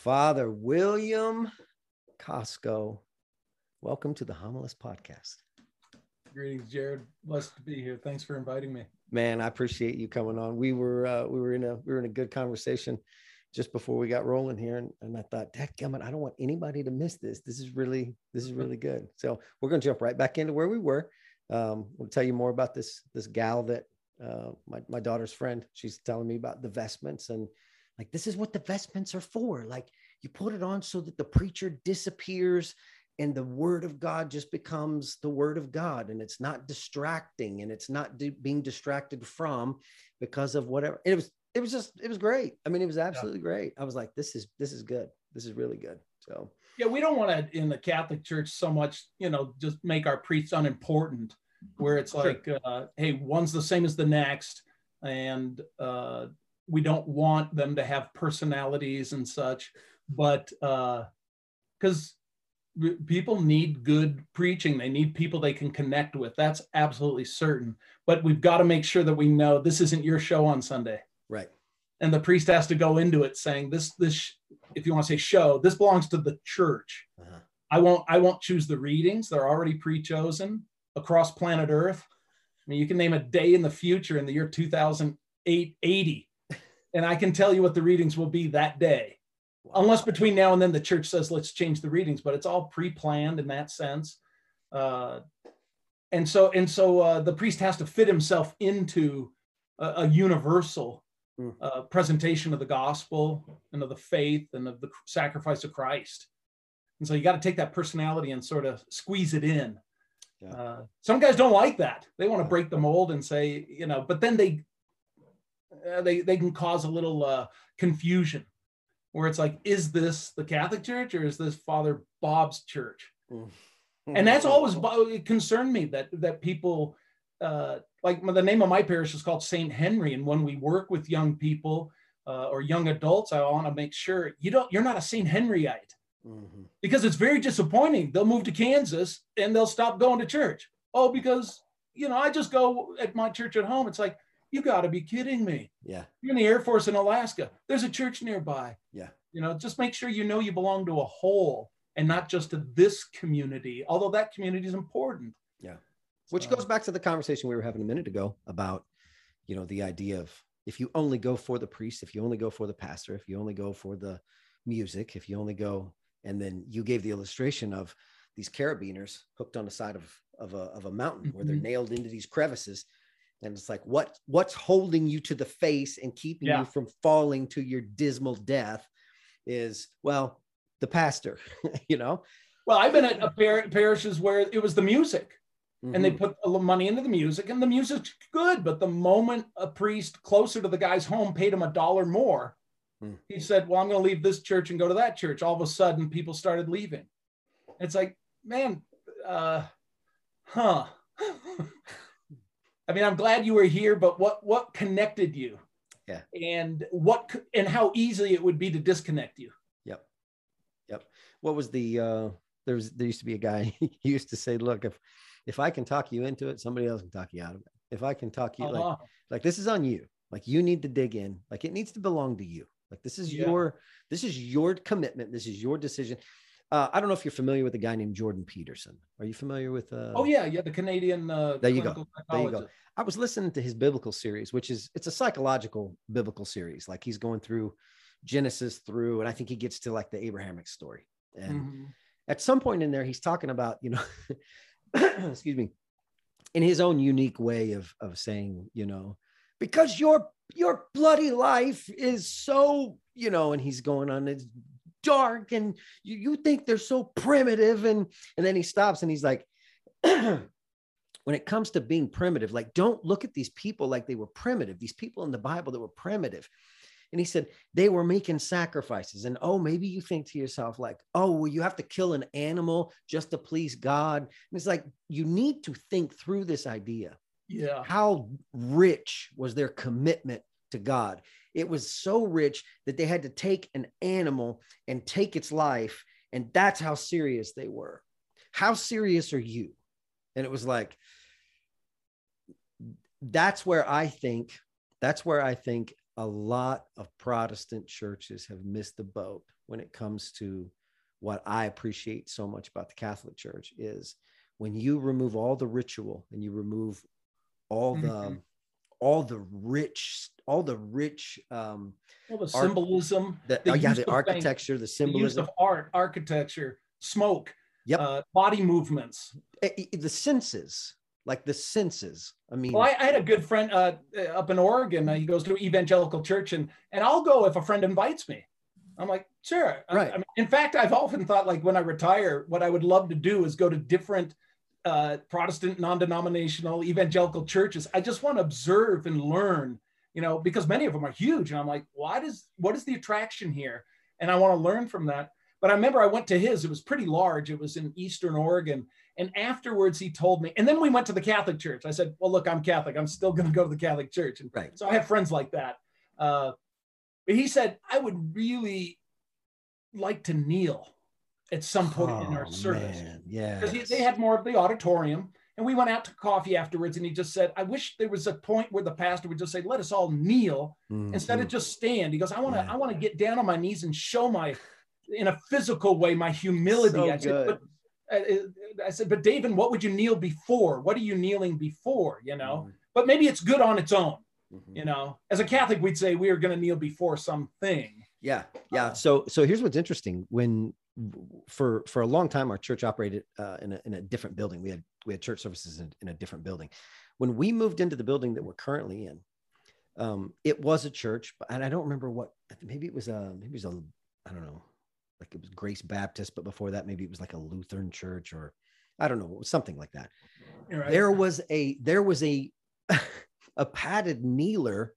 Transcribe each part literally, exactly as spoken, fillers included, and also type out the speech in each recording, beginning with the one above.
Father William Costco. Welcome to the Homilist Podcast. Greetings, Jared. Blessed to be here. Thanks for inviting me. Man, I appreciate you coming on. We were uh, we were in a we were in a good conversation just before we got rolling here, and, and I thought, dadgummit, I don't want anybody to miss this. This is really this is really good. So we're going to jump right back into where we were. Um, we'll tell you more about this this gal that uh, my my daughter's friend. She's telling me about the vestments, and like, this is what the vestments are for. Like, you put it on so that the preacher disappears and the word of God just becomes the word of God, and it's not distracting, and it's not di- being distracted from because of whatever. It was, it was just, it was great. I mean, it was absolutely yeah. great. I was like, this is, this is good. This is really good. So, yeah, we don't want to, in the Catholic Church so much, you know, just make our priests unimportant, where it's like, sure. uh, hey, one's the same as the next. And uh, we don't want them to have personalities and such, but uh, because people need good preaching. They need people they can connect with. That's absolutely certain. But we've got to make sure that we know this isn't your show on Sunday. Right. And the priest has to go into it saying, this, this, if you want to say show, this belongs to the church. Uh-huh. I won't, I won't choose the readings. They're already pre-chosen across planet Earth. I mean, you can name a day in the future in the year two thousand eighty, and I can tell you what the readings will be that day. Wow. Unless between now and then the church says, let's change the readings, but it's all pre-planned in that sense. Uh, and so and so uh, the priest has to fit himself into a, a universal mm. uh, presentation of the gospel and of the faith and of the sacrifice of Christ. And so you got to take that personality and sort of squeeze it in. Yeah. Uh, some guys don't like that. They want to break the mold and say, you know, but then they, uh, they, they can cause a little uh, confusion, where it's like, is this the Catholic Church or is this Father Bob's church? Mm-hmm. And that's always it concerned me that that people, uh, like the name of my parish is called Saint Henry. And when we work with young people uh, or young adults, I want to make sure you don't, you're not a Saint Henryite, mm-hmm. because it's very disappointing. They'll move to Kansas and they'll stop going to church. Oh, because, you know, I just go at my church at home. It's like, you got to be kidding me. Yeah. You're in the Air Force in Alaska. There's a church nearby. Yeah. You know, just make sure you know you belong to a whole and not just to this community, although that community is important. Yeah. Which so. goes back to the conversation we were having a minute ago about, you know, the idea of if you only go for the priest, if you only go for the pastor, if you only go for the music, if you only go, and then you gave the illustration of these carabiners hooked on the side of, of, a, of a mountain mm-hmm. where they're nailed into these crevices. And it's like, what, what's holding you to the face and keeping yeah. you from falling to your dismal death is, well, the pastor, you know? Well, I've been at a par- parishes where it was the music mm-hmm. and they put a little money into the music, and the music's good. But the moment a priest closer to the guy's home paid him a dollar more, mm. he said, well, I'm going to leave this church and go to that church. All of a sudden people started leaving. It's like, man, uh, huh. I mean, I'm glad you were here, but what, what connected you? Yeah. And what, and how easy it would be to disconnect you. Yep. Yep. What was the, uh, there was, there used to be a guy, he used to say, look, if, if I can talk you into it, somebody else can talk you out of it. If I can talk you, uh-huh. like, like this is on you. Like, you need to dig in. Like, it needs to belong to you. Like, this is yeah. your, this is your commitment. This is your decision. Uh, I don't know if you're familiar with a guy named Jordan Peterson. Are you familiar with? Uh, oh yeah, yeah, the Canadian. Uh, there you go. There you go. I was listening to his biblical series, which is it's a psychological biblical series. Like, he's going through Genesis through, and I think he gets to like the Abrahamic story. And mm-hmm. at some point in there, he's talking about, you know, excuse me, in his own unique way of of saying, you know, because your your bloody life is so, you know, and he's going on this dark, and you, you think they're so primitive, and and then he stops and he's like, when it comes to being primitive, like, don't look at these people like they were primitive. These people in the Bible that were primitive. And he said they were making sacrifices. And oh, maybe you think to yourself like, oh, well, you have to kill an animal just to please God. And it's like, you need to think through this idea. Yeah. How rich was their commitment to God? It was so rich that they had to take an animal and take its life. And that's how serious they were. How serious are you? And it was like, that's where I think, that's where I think a lot of Protestant churches have missed the boat when it comes to what I appreciate so much about the Catholic Church is when you remove all the ritual and you remove all the mm-hmm. all the rich, all the rich, um, all the symbolism, the, the, oh, yeah, the architecture, the symbolism, the use of art, architecture, smoke, yep, uh, body movements, the senses, like the senses. I mean, well, I, I had a good friend uh, up in Oregon. Uh, he goes to evangelical church, and and I'll go if a friend invites me. I'm like, sure. Right. I, I mean, in fact, I've often thought, like, when I retire, what I would love to do is go to different uh, Protestant, non-denominational, evangelical churches. I just want to observe and learn, you know, because many of them are huge. And I'm like, what is, what is the attraction here? And I want to learn from that. But I remember I went to his, it was pretty large. It was in Eastern Oregon. And afterwards he told me, and then we went to the Catholic church. I said, well, look, I'm Catholic. I'm still going to go to the Catholic church. And right. So I have friends like that. Uh, but he said, I would really like to kneel at some point oh, in our service. Yeah. Because they had more of the auditorium. And we went out to coffee afterwards. And he just said, I wish there was a point where the pastor would just say, let us all kneel mm-hmm. instead of just stand. He goes, I want to, yeah. I want to get down on my knees and show my, in a physical way, my humility. So I said, good. but I said, but David, what would you kneel before? What are you kneeling before? You know, mm-hmm. but maybe it's good on its own. Mm-hmm. You know, as a Catholic, we'd say we are going to kneel before something. Yeah. Yeah. Uh, so, so here's what's interesting. When for, for a long time, our church operated uh, in a, in a different building. We had, we had church services in, in a different building. When we moved into the building that we're currently in, um, it was a church, and I don't remember what, maybe it was a, maybe it was a, I don't know, like it was Grace Baptist, but before that, maybe it was like a Lutheran church, or I don't know, it was something like that. Right. There was a, there was a, a padded kneeler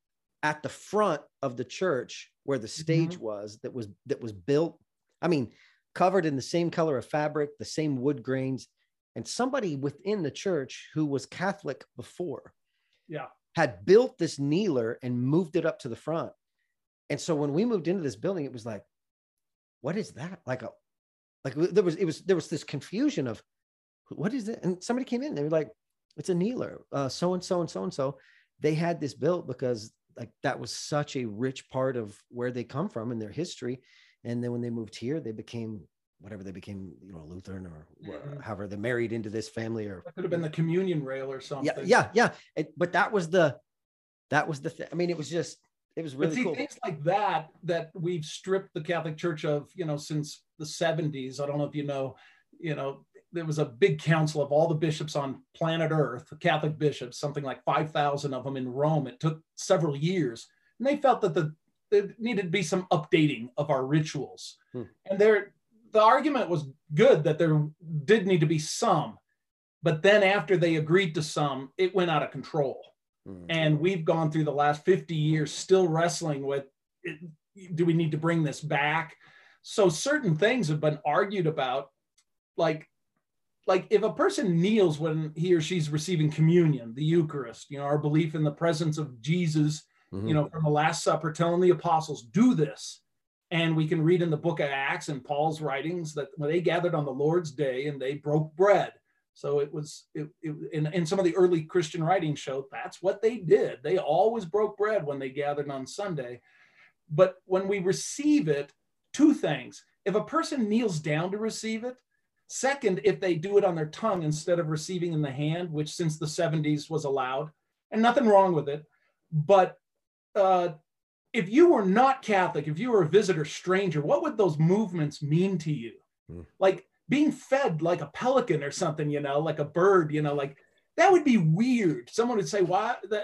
at the front of the church where the stage mm-hmm. was, that was, that was built, I mean, covered in the same color of fabric, the same wood grains, and somebody within the church who was Catholic before yeah. had built this kneeler and moved it up to the front. And so when we moved into this building, it was like, what is that? Like a, like there was, it was, there was this confusion of what is it? And somebody came in, they were like, it's a kneeler, uh, so-and-so and so-and-so. They had this built because like that was such a rich part of where they come from in their history. And then when they moved here, they became whatever they became, you know, Lutheran or mm-hmm. however they married into this family, or that could have been the communion rail or something. Yeah. Yeah. Yeah. It, but that was the, that was the thing. I mean, it was just, it was really but see, cool. Things like that, that we've stripped the Catholic Church of, you know, since the seventies. I don't know if you know, you know, there was a big council of all the bishops on planet Earth, the Catholic bishops, something like five thousand of them in Rome. It took several years. And they felt that the, there needed to be some updating of our rituals. Hmm. And there, the argument was good that there did need to be some. But then after they agreed to some, it went out of control. Hmm. And we've gone through the last fifty years still wrestling with, it, do we need to bring this back? So certain things have been argued about, like, Like if a person kneels when he or she's receiving communion, the Eucharist, you know, our belief in the presence of Jesus, mm-hmm. you know, from the Last Supper, telling the apostles, do this. And we can read in the book of Acts and Paul's writings that when they gathered on the Lord's Day and they broke bread. So it was, it, it, in, in some of the early Christian writings showed that's what they did. They always broke bread when they gathered on Sunday. But when we receive it, two things. If a person kneels down to receive it, second, if they do it on their tongue instead of receiving in the hand, which since the seventies was allowed, and nothing wrong with it. But uh, if you were not Catholic, if you were a visitor, stranger, what would those movements mean to you? Mm. Like being fed like a pelican or something, you know, like a bird, you know, like that would be weird. Someone would say, why? That,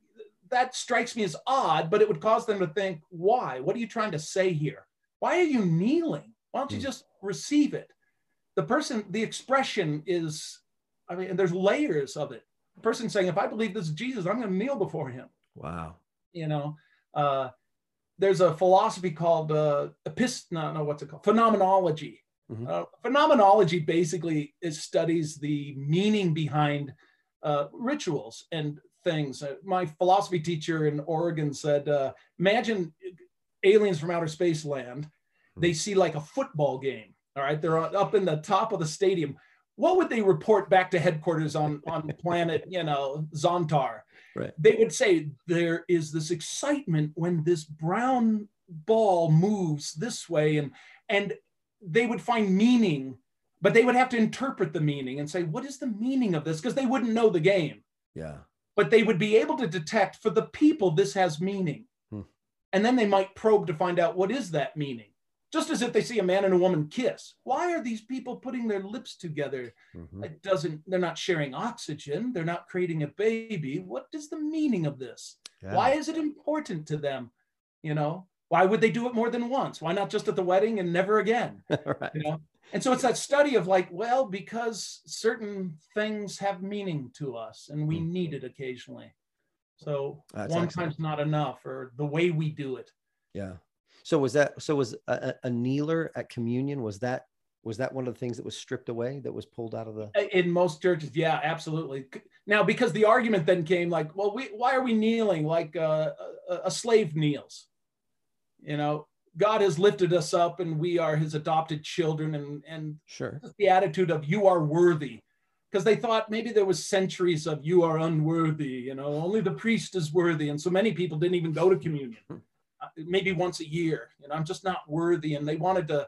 that strikes me as odd, but it would cause them to think, why? What are you trying to say here? Why are you kneeling? Why don't you mm. just receive it? The person, the expression is, I mean, and there's layers of it. The person saying, if I believe this is Jesus, I'm going to kneel before him. Wow. You know, uh, there's a philosophy called uh, epist, no, no, what's it called? Phenomenology. Mm-hmm. Uh, phenomenology basically is studies the meaning behind uh, rituals and things. Uh, my philosophy teacher in Oregon said, uh, imagine aliens from outer space land. Mm-hmm. They see like a football game. All right, they're up in the top of the stadium. What would they report back to headquarters on, on planet, you know, Zontar? Right. They would say there is this excitement when this brown ball moves this way, and and they would find meaning, but they would have to interpret the meaning and say, what is the meaning of this? Because they wouldn't know the game. Yeah. But they would be able to detect, for the people, this has meaning. Hmm. And then they might probe to find out, what is that meaning? Just as if they see a man and a woman kiss. Why are these people putting their lips together? Mm-hmm. It doesn't, they're not sharing oxygen. They're not creating a baby. What is the meaning of this? Yeah. Why is it important to them? You know, why would they do it more than once? Why not just at the wedding and never again? Right. You know? And so it's that study of like, well, because certain things have meaning to us and we mm-hmm. need it occasionally. So That's one excellent. Time's not enough, or the way we do it. Yeah. So was that, so was a, a kneeler at communion, was that, was that one of the things that was stripped away, that was pulled out of the? In most churches, yeah, absolutely. Now, because the argument then came like, well, we, why are we kneeling like uh, a, a slave kneels? You know, God has lifted us up and we are his adopted children, and, and sure, the attitude of you are worthy. Because they thought maybe there was centuries of you are unworthy, you know, only the priest is worthy. And so many people didn't even go to communion. Maybe once a year, you know, I'm just not worthy. And they wanted to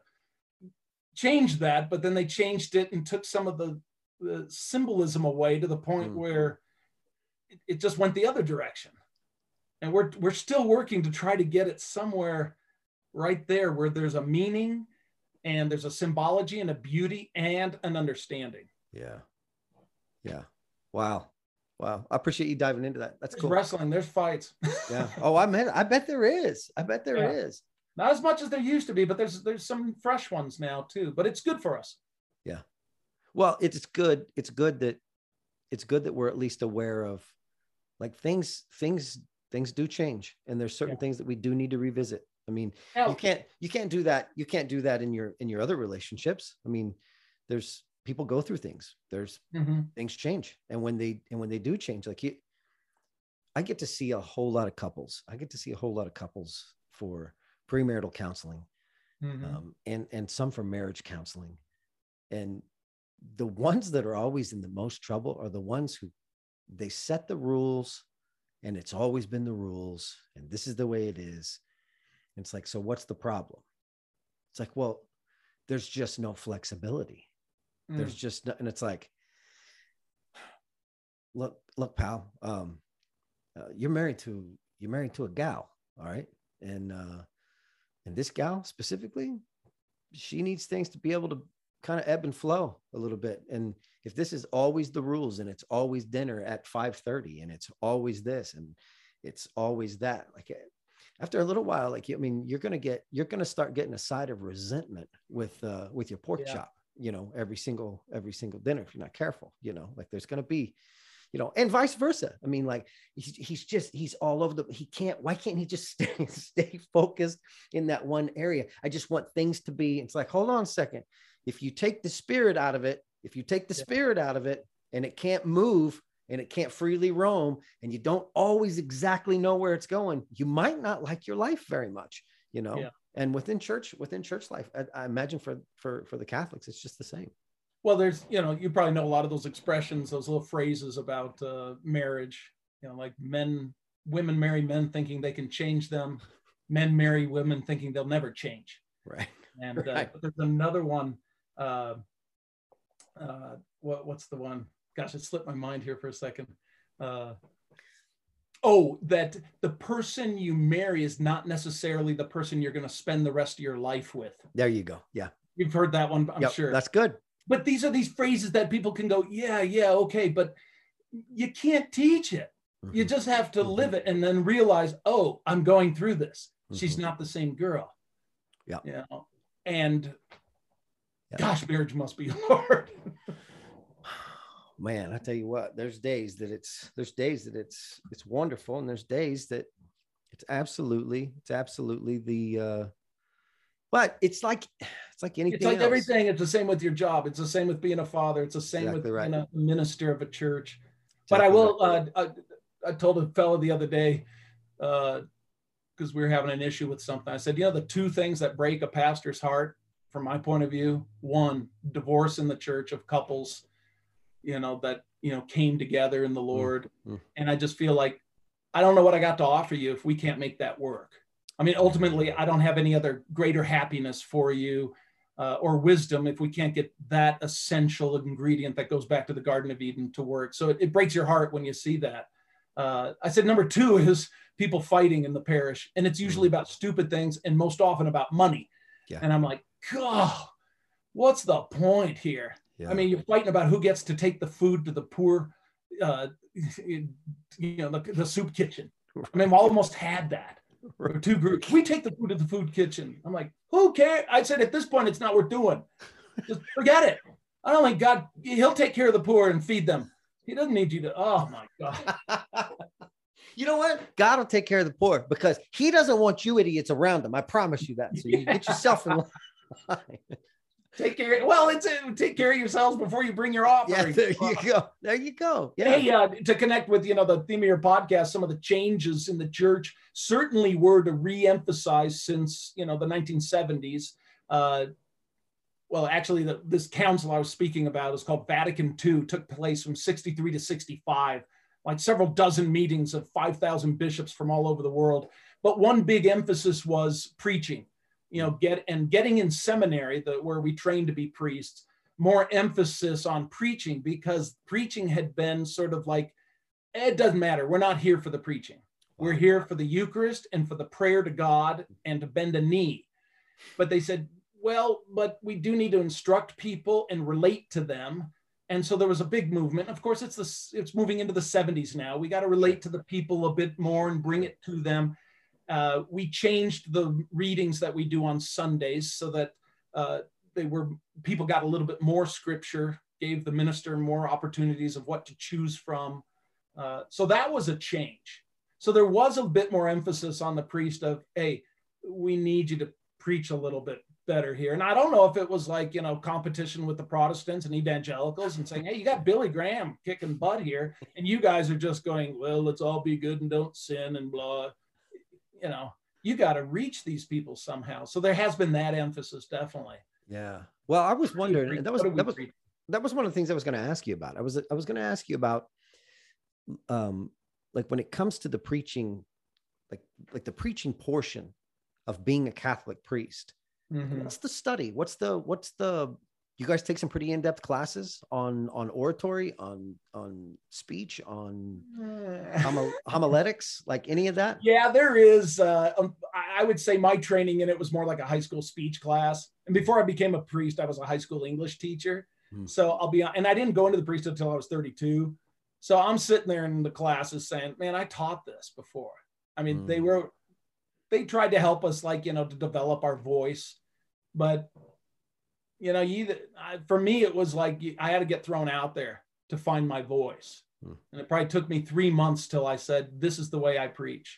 change that, but then they changed it and took some of the, the symbolism away to the point mm. where it, it just went the other direction. And we're, we're still working to try to get it somewhere right there where there's a meaning and there's a symbology and a beauty and an understanding. Yeah. Yeah. Wow. Wow. I appreciate you diving into that. That's there's cool. Wrestling, there's fights. Yeah. Oh, I mean, I bet there is. I bet there yeah. is. Not as much as there used to be, but there's there's some fresh ones now too. But it's good for us. Yeah. Well, it's good. It's good that it's good that we're at least aware of like things, things, things do change. And there's certain yeah. things that we do need to revisit. I mean, now, you can't you can't do that. You can't do that in your in your other relationships. I mean, there's people go through things. There's mm-hmm. things change. And when they, and when they do change, like you, I get to see a whole lot of couples. I get to see a whole lot of couples for premarital counseling mm-hmm. um, and, and some for marriage counseling. And the ones that are always in the most trouble are the ones who they set the rules and it's always been the rules. And this is the way it is. And it's like, so what's the problem? It's like, well, there's just no flexibility. There's just no, and it's like, look, look, pal, um, uh, you're married to, you're married to a gal. All right. And, uh, and this gal specifically, she needs things to be able to kind of ebb and flow a little bit. And if this is always the rules and it's always dinner at five thirty and it's always this and it's always that, like after a little while, like, I mean, you're going to get, you're going to start getting a side of resentment with, uh, with your pork yeah. chop. You know, every single, every single dinner, if you're not careful, you know, like there's going to be, you know, and vice versa. I mean, like he's, he's just, he's all over the, he can't, why can't he just stay, stay focused in that one area? I just want things to be, it's like, hold on a second. If you take the spirit out of it, if you take the yeah. spirit out of it and it can't move and it can't freely roam and you don't always exactly know where it's going, you might not like your life very much, you know? Yeah. And within church, within church life, I, I imagine for, for, for the Catholics, it's just the same. Well, there's, you know, you probably know a lot of those expressions, those little phrases about uh, marriage, you know, like men, women marry men thinking they can change them. Men marry women thinking they'll never change. Right. And right. Uh, there's another one. Uh, uh, what, what's the one? Gosh, it slipped my mind here for a second. Uh, Oh, that the person you marry is not necessarily the person you're going to spend the rest of your life with. There you go. Yeah. You've heard that one, I'm yep, sure. That's good. But these are these phrases that people can go, yeah, yeah, okay. But you can't teach it. Mm-hmm. You just have to mm-hmm. live it and then realize, oh, I'm going through this. Mm-hmm. She's not the same girl. Yeah. You know? And yeah. gosh, marriage must be hard. Man, I tell you what, there's days that it's, there's days that it's, it's wonderful. And there's days that it's absolutely, it's absolutely the, uh, but it's like, it's like anything It's like else. everything. It's the same with your job. It's the same with being a father. It's the same Exactly with right. being a minister of a church. Exactly but I will, right. uh, I, I told a fellow the other day, uh, because we were having an issue with something. I said, you know, the two things that break a pastor's heart from my point of view, one, divorce in the church of couples, you know, that you know, came together in the Lord. Mm-hmm. And I just feel like, I don't know what I got to offer you if we can't make that work. I mean, ultimately, I don't have any other greater happiness for you uh, or wisdom if we can't get that essential ingredient that goes back to the Garden of Eden to work. So it, it breaks your heart when you see that. Uh, I said, number two is people fighting in the parish. And it's usually about stupid things and most often about money. Yeah. And I'm like, God, what's the point here? Yeah. I mean, you're fighting about who gets to take the food to the poor, uh, you know, the, the soup kitchen. I mean, we almost had that. Two groups. We take the food to the food kitchen. I'm like, who cares? I said, at this point, it's not worth doing. Just forget it. I don't think God, he'll take care of the poor and feed them. He doesn't need you to, oh my God. You know what? God will take care of the poor because he doesn't want you idiots around him. I promise you that. So you yeah. get yourself in line. Take care. Well, it's a, take care of yourselves before you bring your offering. Yeah, there you go. There you go. Yeah. Hey, uh, to connect with, you know, the theme of your podcast, some of the changes in the church certainly were to re-emphasize since, you know, the nineteen seventies. Uh, well, actually, the, this council I was speaking about is called Vatican Two, took place from sixty-three to sixty-five, like several dozen meetings of five thousand bishops from all over the world. But one big emphasis was preaching. You know, get and getting in seminary, the, where we train to be priests, more emphasis on preaching because preaching had been sort of like, it doesn't matter. We're not here for the preaching. We're here for the Eucharist and for the prayer to God and to bend a knee. But they said, well, but we do need to instruct people and relate to them. And so there was a big movement. Of course, it's the, it's moving into the seventies now. We got to relate to the people a bit more and bring it to them. Uh, we changed the readings that we do on Sundays so that uh, they were people got a little bit more scripture, gave the minister more opportunities of what to choose from. Uh, so that was a change. So there was a bit more emphasis on the priest of, hey, we need you to preach a little bit better here. And I don't know if it was like, you know, competition with the Protestants and evangelicals and saying, hey, you got Billy Graham kicking butt here. And you guys are just going, well, let's all be good and don't sin and blah. You know, you got to reach these people somehow. So there has been that emphasis, definitely. Yeah. Well, I was wondering, that was, that was, that was one of the things I was going to ask you about. I was, I was going to ask you about, um, like when it comes to the preaching, like, like the preaching portion of being a Catholic priest, mm-hmm. what's the study? What's the, what's the, you guys take some pretty in-depth classes on, on oratory, on, on speech, on homil- homiletics, like any of that? Yeah, there is. Uh, um, I would say my training in it was more like a high school speech class. And before I became a priest, I was a high school English teacher. Hmm. So I'll be, and I didn't go into the priesthood until I was thirty-two. So I'm sitting there in the classes saying, man, I taught this before. I mean, hmm. they were, they tried to help us, like, you know, to develop our voice, but you know, you, for me, it was like I had to get thrown out there to find my voice. Hmm. And it probably took me three months till I said, this is the way I preach.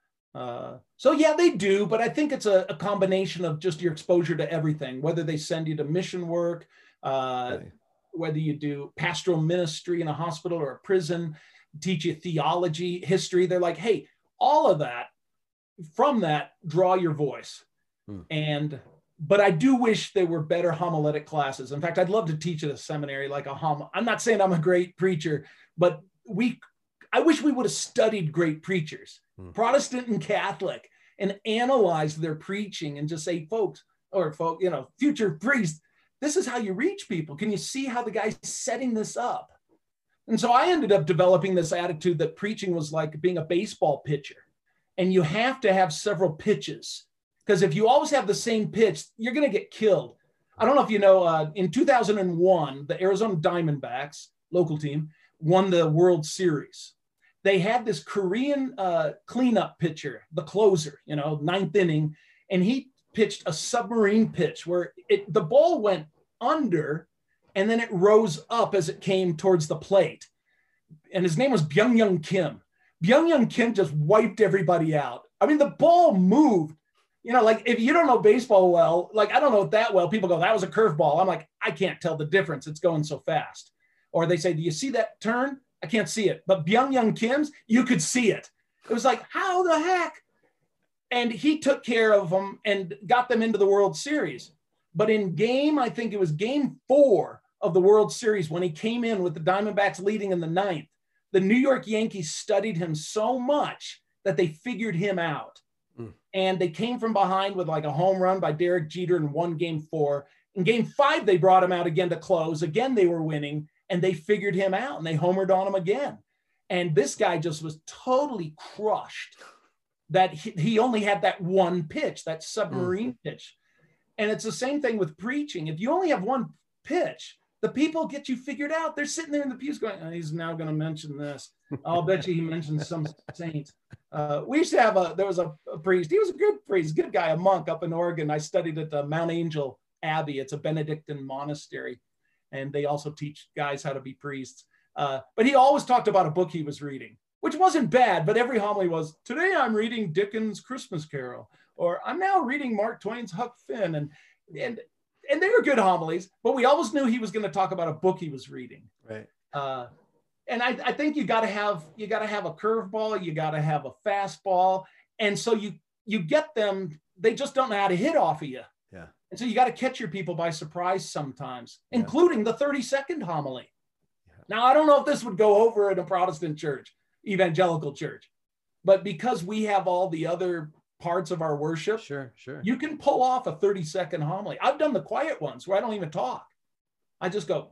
Uh, so yeah, they do, but I think it's a, a combination of just your exposure to everything, whether they send you to mission work, uh, right. whether you do pastoral ministry in a hospital or a prison, teach you theology, history. They're like, hey, all of that, from that, draw your voice. Hmm. And But I do wish there were better homiletic classes. In fact, I'd love to teach at a seminary like a hom. I'm not saying I'm a great preacher, but we, I wish we would have studied great preachers, hmm. Protestant and Catholic, and analyzed their preaching and just say, folks, or folk, you know, future priests, this is how you reach people. Can you see how the guy's setting this up? And so I ended up developing this attitude that preaching was like being a baseball pitcher, and you have to have several pitches. Because if you always have the same pitch, you're going to get killed. I don't know if you know, uh, in two thousand one, the Arizona Diamondbacks, local team, won the World Series. They had this Korean uh, cleanup pitcher, the closer, you know, ninth inning, and he pitched a submarine pitch where it, the ball went under and then it rose up as it came towards the plate. And his name was Byung-Young Kim. Byung-Young Kim just wiped everybody out. I mean, the ball moved. You know, like if you don't know baseball well, like I don't know it that well, people go, that was a curveball. I'm like, I can't tell the difference. It's going so fast. Or they say, do you see that turn? I can't see it. But Byung-Young Kim's, you could see it. It was like, how the heck? And he took care of them and got them into the World Series. But in game, I think it was game four, of the World Series, when he came in with the Diamondbacks leading in the ninth, the New York Yankees studied him so much that they figured him out. Mm. And they came from behind with like a home run by Derek Jeter and won game four. In game five, they brought him out again to close. Again, they were winning, and they figured him out, and they homered on him again. And this guy just was totally crushed that he, he only had that one pitch, that submarine mm. pitch. And it's the same thing with preaching. If you only have one pitch, the people get you figured out. They're sitting there in the pews going, oh, he's now going to mention this. I'll bet you he mentions some saints. Uh, we used to have a, there was a, a priest. He was a good priest, good guy, a monk up in Oregon. I studied at the Mount Angel Abbey. It's a Benedictine monastery. And they also teach guys how to be priests. Uh, but he always talked about a book he was reading, which wasn't bad, but every homily was, today I'm reading Dickens' Christmas Carol, or I'm now reading Mark Twain's Huck Finn. And, and, and they were good homilies, but we always knew he was going to talk about a book he was reading. Right. Uh, and I, I think you got to have, you got to have a curveball, you got to have a fastball. And so you, you get them, they just don't know how to hit off of you. Yeah. And so you got to catch your people by surprise sometimes, yeah. including the thirty second homily. Yeah. Now, I don't know if this would go over in a Protestant church, evangelical church, but because we have all the other parts of our worship, sure, sure, you can pull off a thirty second homily. I've done the quiet ones where I don't even talk. I just go,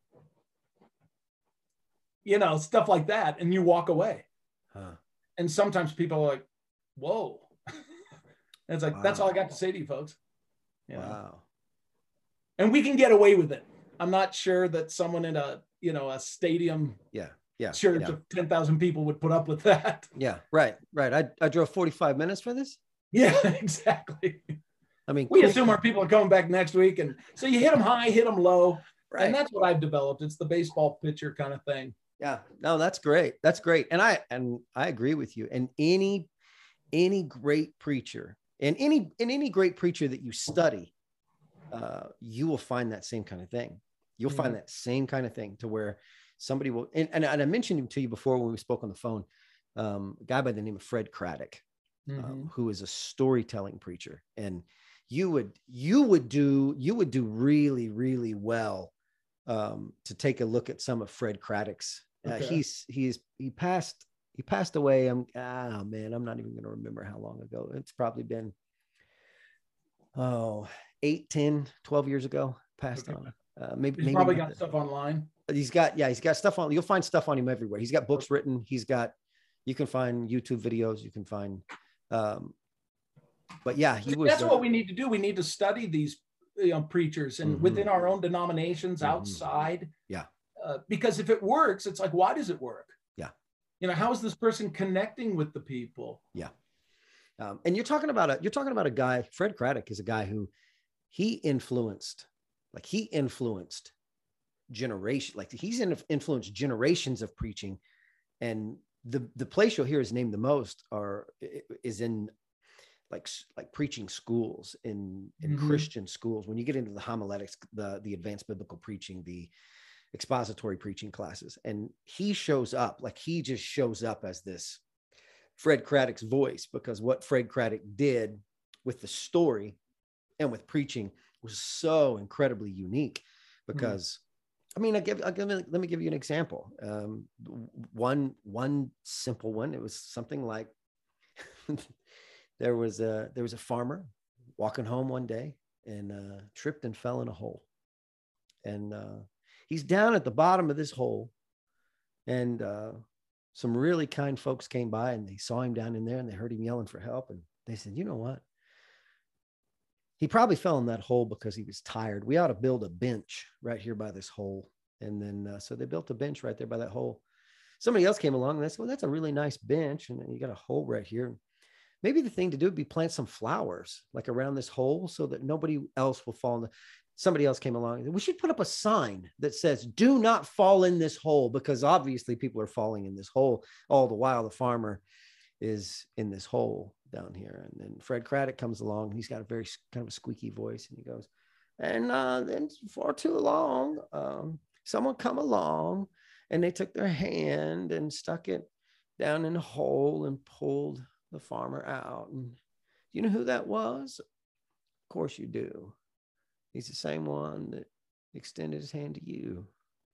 you know, stuff like that. And you walk away. Huh. And sometimes people are like, whoa. And it's like, wow. That's all I got to say to you folks. Yeah. Wow. And we can get away with it. I'm not sure that someone in a, you know, a stadium yeah, yeah, church yeah. of ten thousand people would put up with that. Yeah, right, right. I, I drove forty-five minutes for this. Yeah, exactly. I mean, we cool. assume our people are coming back next week. And so you hit them high, hit them low. Right. And that's what I've developed. It's the baseball pitcher kind of thing. Yeah, no, that's great. That's great. And I, and I agree with you. And any, any great preacher and any, and any great preacher that you study, uh, you will find that same kind of thing. You'll mm-hmm. find that same kind of thing to where somebody will, and, and, and I mentioned him to you before when we spoke on the phone, um, a guy by the name of Fred Craddock, mm-hmm. um, who is a storytelling preacher. And you would, you would do, you would do really, really well um, to take a look at some of Fred Craddock's. Uh, okay. He's, he's, he passed, he passed away. I'm, oh man, I'm not even going to remember how long ago. It's probably been, oh, eight, ten, twelve years ago, passed okay. on. Uh, maybe he's maybe probably got stuff online. He's got, yeah, he's got stuff on, you'll find stuff on him everywhere. He's got books written. He's got, you can find YouTube videos, you can find, um, but yeah, he was. That's uh, what we need to do. We need to study these, you know, preachers and mm-hmm. within our own denominations, mm-hmm. outside. Yeah. Uh, because if it works, it's like, why does it work? Yeah. You know, how is this person connecting with the people? Yeah. Um, and you're talking about a, you're talking about a guy, Fred Craddock is a guy who he influenced, like he influenced generation, like he's in, influenced generations of preaching. And the, the place you'll hear his name the most are, is in like, like preaching schools in, in mm-hmm. Christian schools. When you get into the homiletics, the, the advanced biblical preaching, the expository preaching classes, and he shows up, like he just shows up as this Fred Craddock's voice, because what Fred Craddock did with the story and with preaching was so incredibly unique. Because mm-hmm. I mean, I give, I give, let me give you an example. Um, one, one simple one. It was something like there was a, there was a farmer walking home one day and uh, tripped and fell in a hole. And uh, he's down at the bottom of this hole. And uh, some really kind folks came by and they saw him down in there and they heard him yelling for help. And they said, you know what? He probably fell in that hole because he was tired. We ought to build a bench right here by this hole. And then, uh, so they built a bench right there by that hole. Somebody else came along and they said, well, that's a really nice bench. And you got a hole right here. Maybe the thing to do would be plant some flowers like around this hole so that nobody else will fall in the, somebody else came along. We should put up a sign that says, do not fall in this hole, because obviously people are falling in this hole all the while the farmer is in this hole down here. And then Fred Craddock comes along. He's got a very kind of a squeaky voice, and he goes, and uh, then for too long, um, someone come along and they took their hand and stuck it down in the hole and pulled the farmer out. And do you know who that was? Of course you do. He's the same one that extended his hand to you.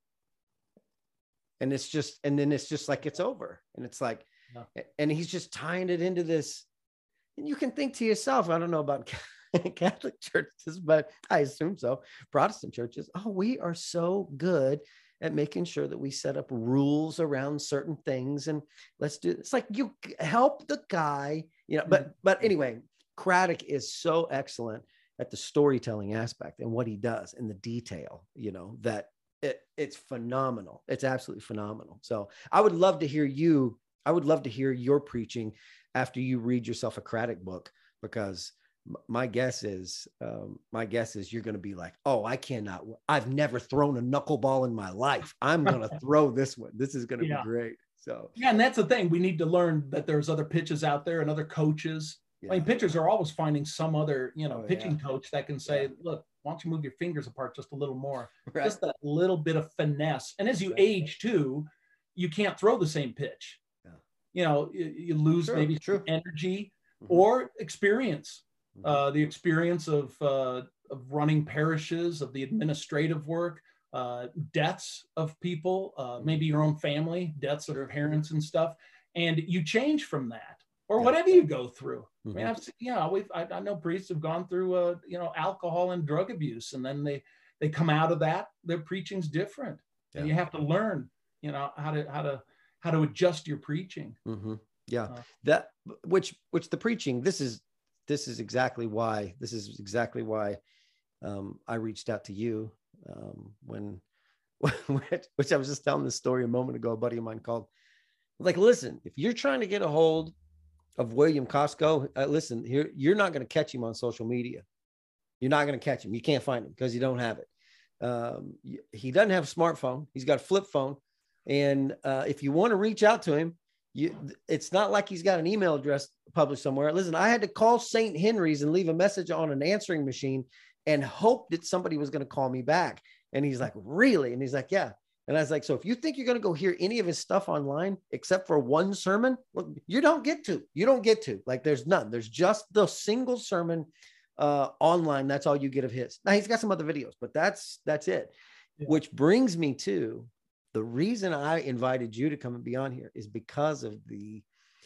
And it's just, and then it's just like, it's over. And it's like, yeah. And he's just tying it into this. And you can think to yourself, I don't know about Catholic churches, but I assume so. Protestant churches, oh, we are so good at making sure that we set up rules around certain things. And let's do, it's like, you help the guy, you know, but, but anyway, Craddock is so excellent at the storytelling aspect and what he does and the detail, you know, that it, it's phenomenal. It's absolutely phenomenal. So I would love to hear you. I would love to hear your preaching after you read yourself a Craddock book, because my guess is, um, my guess is you're going to be like, oh, I cannot, I've never thrown a knuckleball in my life. I'm going to throw this one. This is going to yeah. be great. So, yeah. And that's the thing. We need to learn that there's other pitches out there and other coaches. Yeah. I mean, pitchers are always finding some other, you know, oh, pitching yeah. coach that can say, yeah. look, why don't you move your fingers apart just a little more, right. just that little bit of finesse. And as you right. age too, you can't throw the same pitch. Yeah. You know, you, you lose true, maybe true. energy mm-hmm. or experience. Mm-hmm. Uh, the experience of, uh, of running parishes, of the administrative work, uh, deaths of people, uh, maybe your own family, deaths of parents and stuff. And you change from that, or yeah. whatever you go through. Mm-hmm. I mean, I've, you know, we've, I, I know priests have gone through, uh, you know, alcohol and drug abuse, and then they, they come out of that, their preaching's different. Yeah. And you have to learn, you know, how to, how to, how to adjust your preaching. Mm-hmm. Yeah. Uh, that, which, which the preaching, this is, This is exactly why, this is exactly why um, I reached out to you um, when, which I was just telling this story a moment ago, a buddy of mine called, like, listen, if you're trying to get a hold of William Costco, uh, listen, here, you're not going to catch him on social media. You're not going to catch him. You can't find him because you don't have it. Um, he doesn't have a smartphone. He's got a flip phone. And uh, if you want to reach out to him, You, it's not like he's got an email address published somewhere. Listen, I had to call Saint Henry's and leave a message on an answering machine and hope that somebody was going to call me back. And he's like, really? And he's like, yeah. And I was like, so if you think you're going to go hear any of his stuff online, except for one sermon, well, you don't get to, you don't get to, like, there's none. There's just the single sermon uh, online. That's all you get of his. Now he's got some other videos, but that's, that's it. Yeah. Which brings me to, the reason I invited you to come and be on here is because of the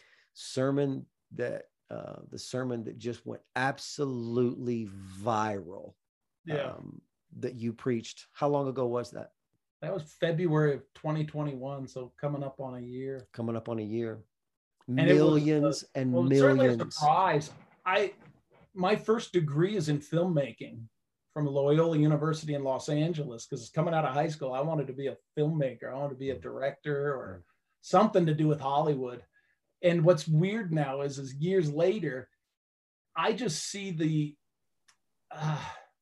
sermon that uh, the sermon that just went absolutely viral. Yeah. Um, that you preached. How long ago was that? That was February of twenty twenty-one. So coming up on a year. Coming up on a year. And millions was, uh, and well, millions. Certainly a surprise. I my first degree is in filmmaking from Loyola University in Los Angeles, because coming out of high school, I wanted to be a filmmaker. I wanted to be a director or something to do with Hollywood. And what's weird now is, is years later, I just see the, uh,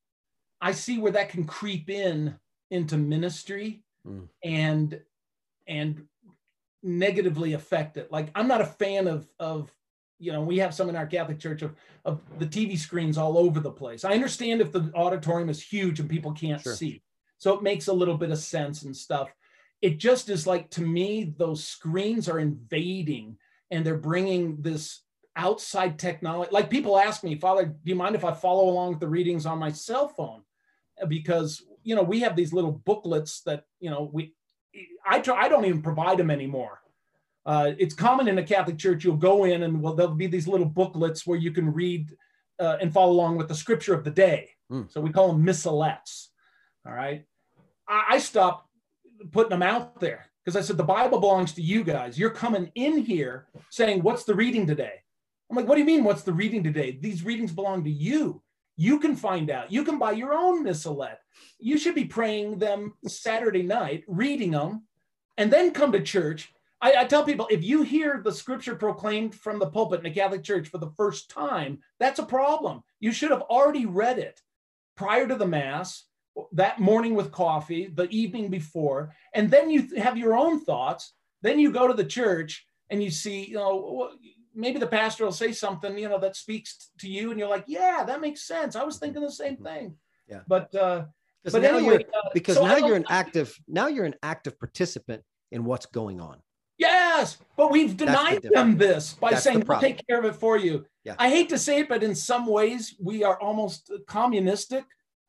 I see where that can creep in into ministry mm. and, and negatively affect it. Like, I'm not a fan of, of, you know, we have some in our Catholic Church of, of the T V screens all over the place. I understand if the auditorium is huge and people can't sure. see. So it makes a little bit of sense and stuff. It just is like, to me, those screens are invading and they're bringing this outside technology. Like, people ask me, Father, do you mind if I follow along with the readings on my cell phone? Because, you know, we have these little booklets that, you know, we, I, try, I don't even provide them anymore. Uh, it's common in the Catholic Church. You'll go in and well, there'll be these little booklets where you can read uh, and follow along with the scripture of the day. Mm. So we call them missalettes. All right. I, I stopped putting them out there because I said, the Bible belongs to you guys. You're coming in here saying, what's the reading today? I'm like, what do you mean? What's the reading today? These readings belong to you. You can find out. You can buy your own missalette. You should be praying them Saturday night, reading them, and then come to church. I, I tell people, if you hear the scripture proclaimed from the pulpit in the Catholic Church for the first time, that's a problem. You should have already read it prior to the Mass, that morning with coffee, the evening before, and then you have your own thoughts. Then you go to the church and you see, you know, maybe the pastor will say something, you know, that speaks to you, and you're like, yeah, that makes sense. I was thinking the same thing. Yeah. But, uh, but now anyway, you're, uh, because so now you're an active, now you're an active participant in what's going on. Yes, but we've denied the them this by That's saying we'll take care of it for you. Yeah. I hate to say it, but in some ways we are almost communistic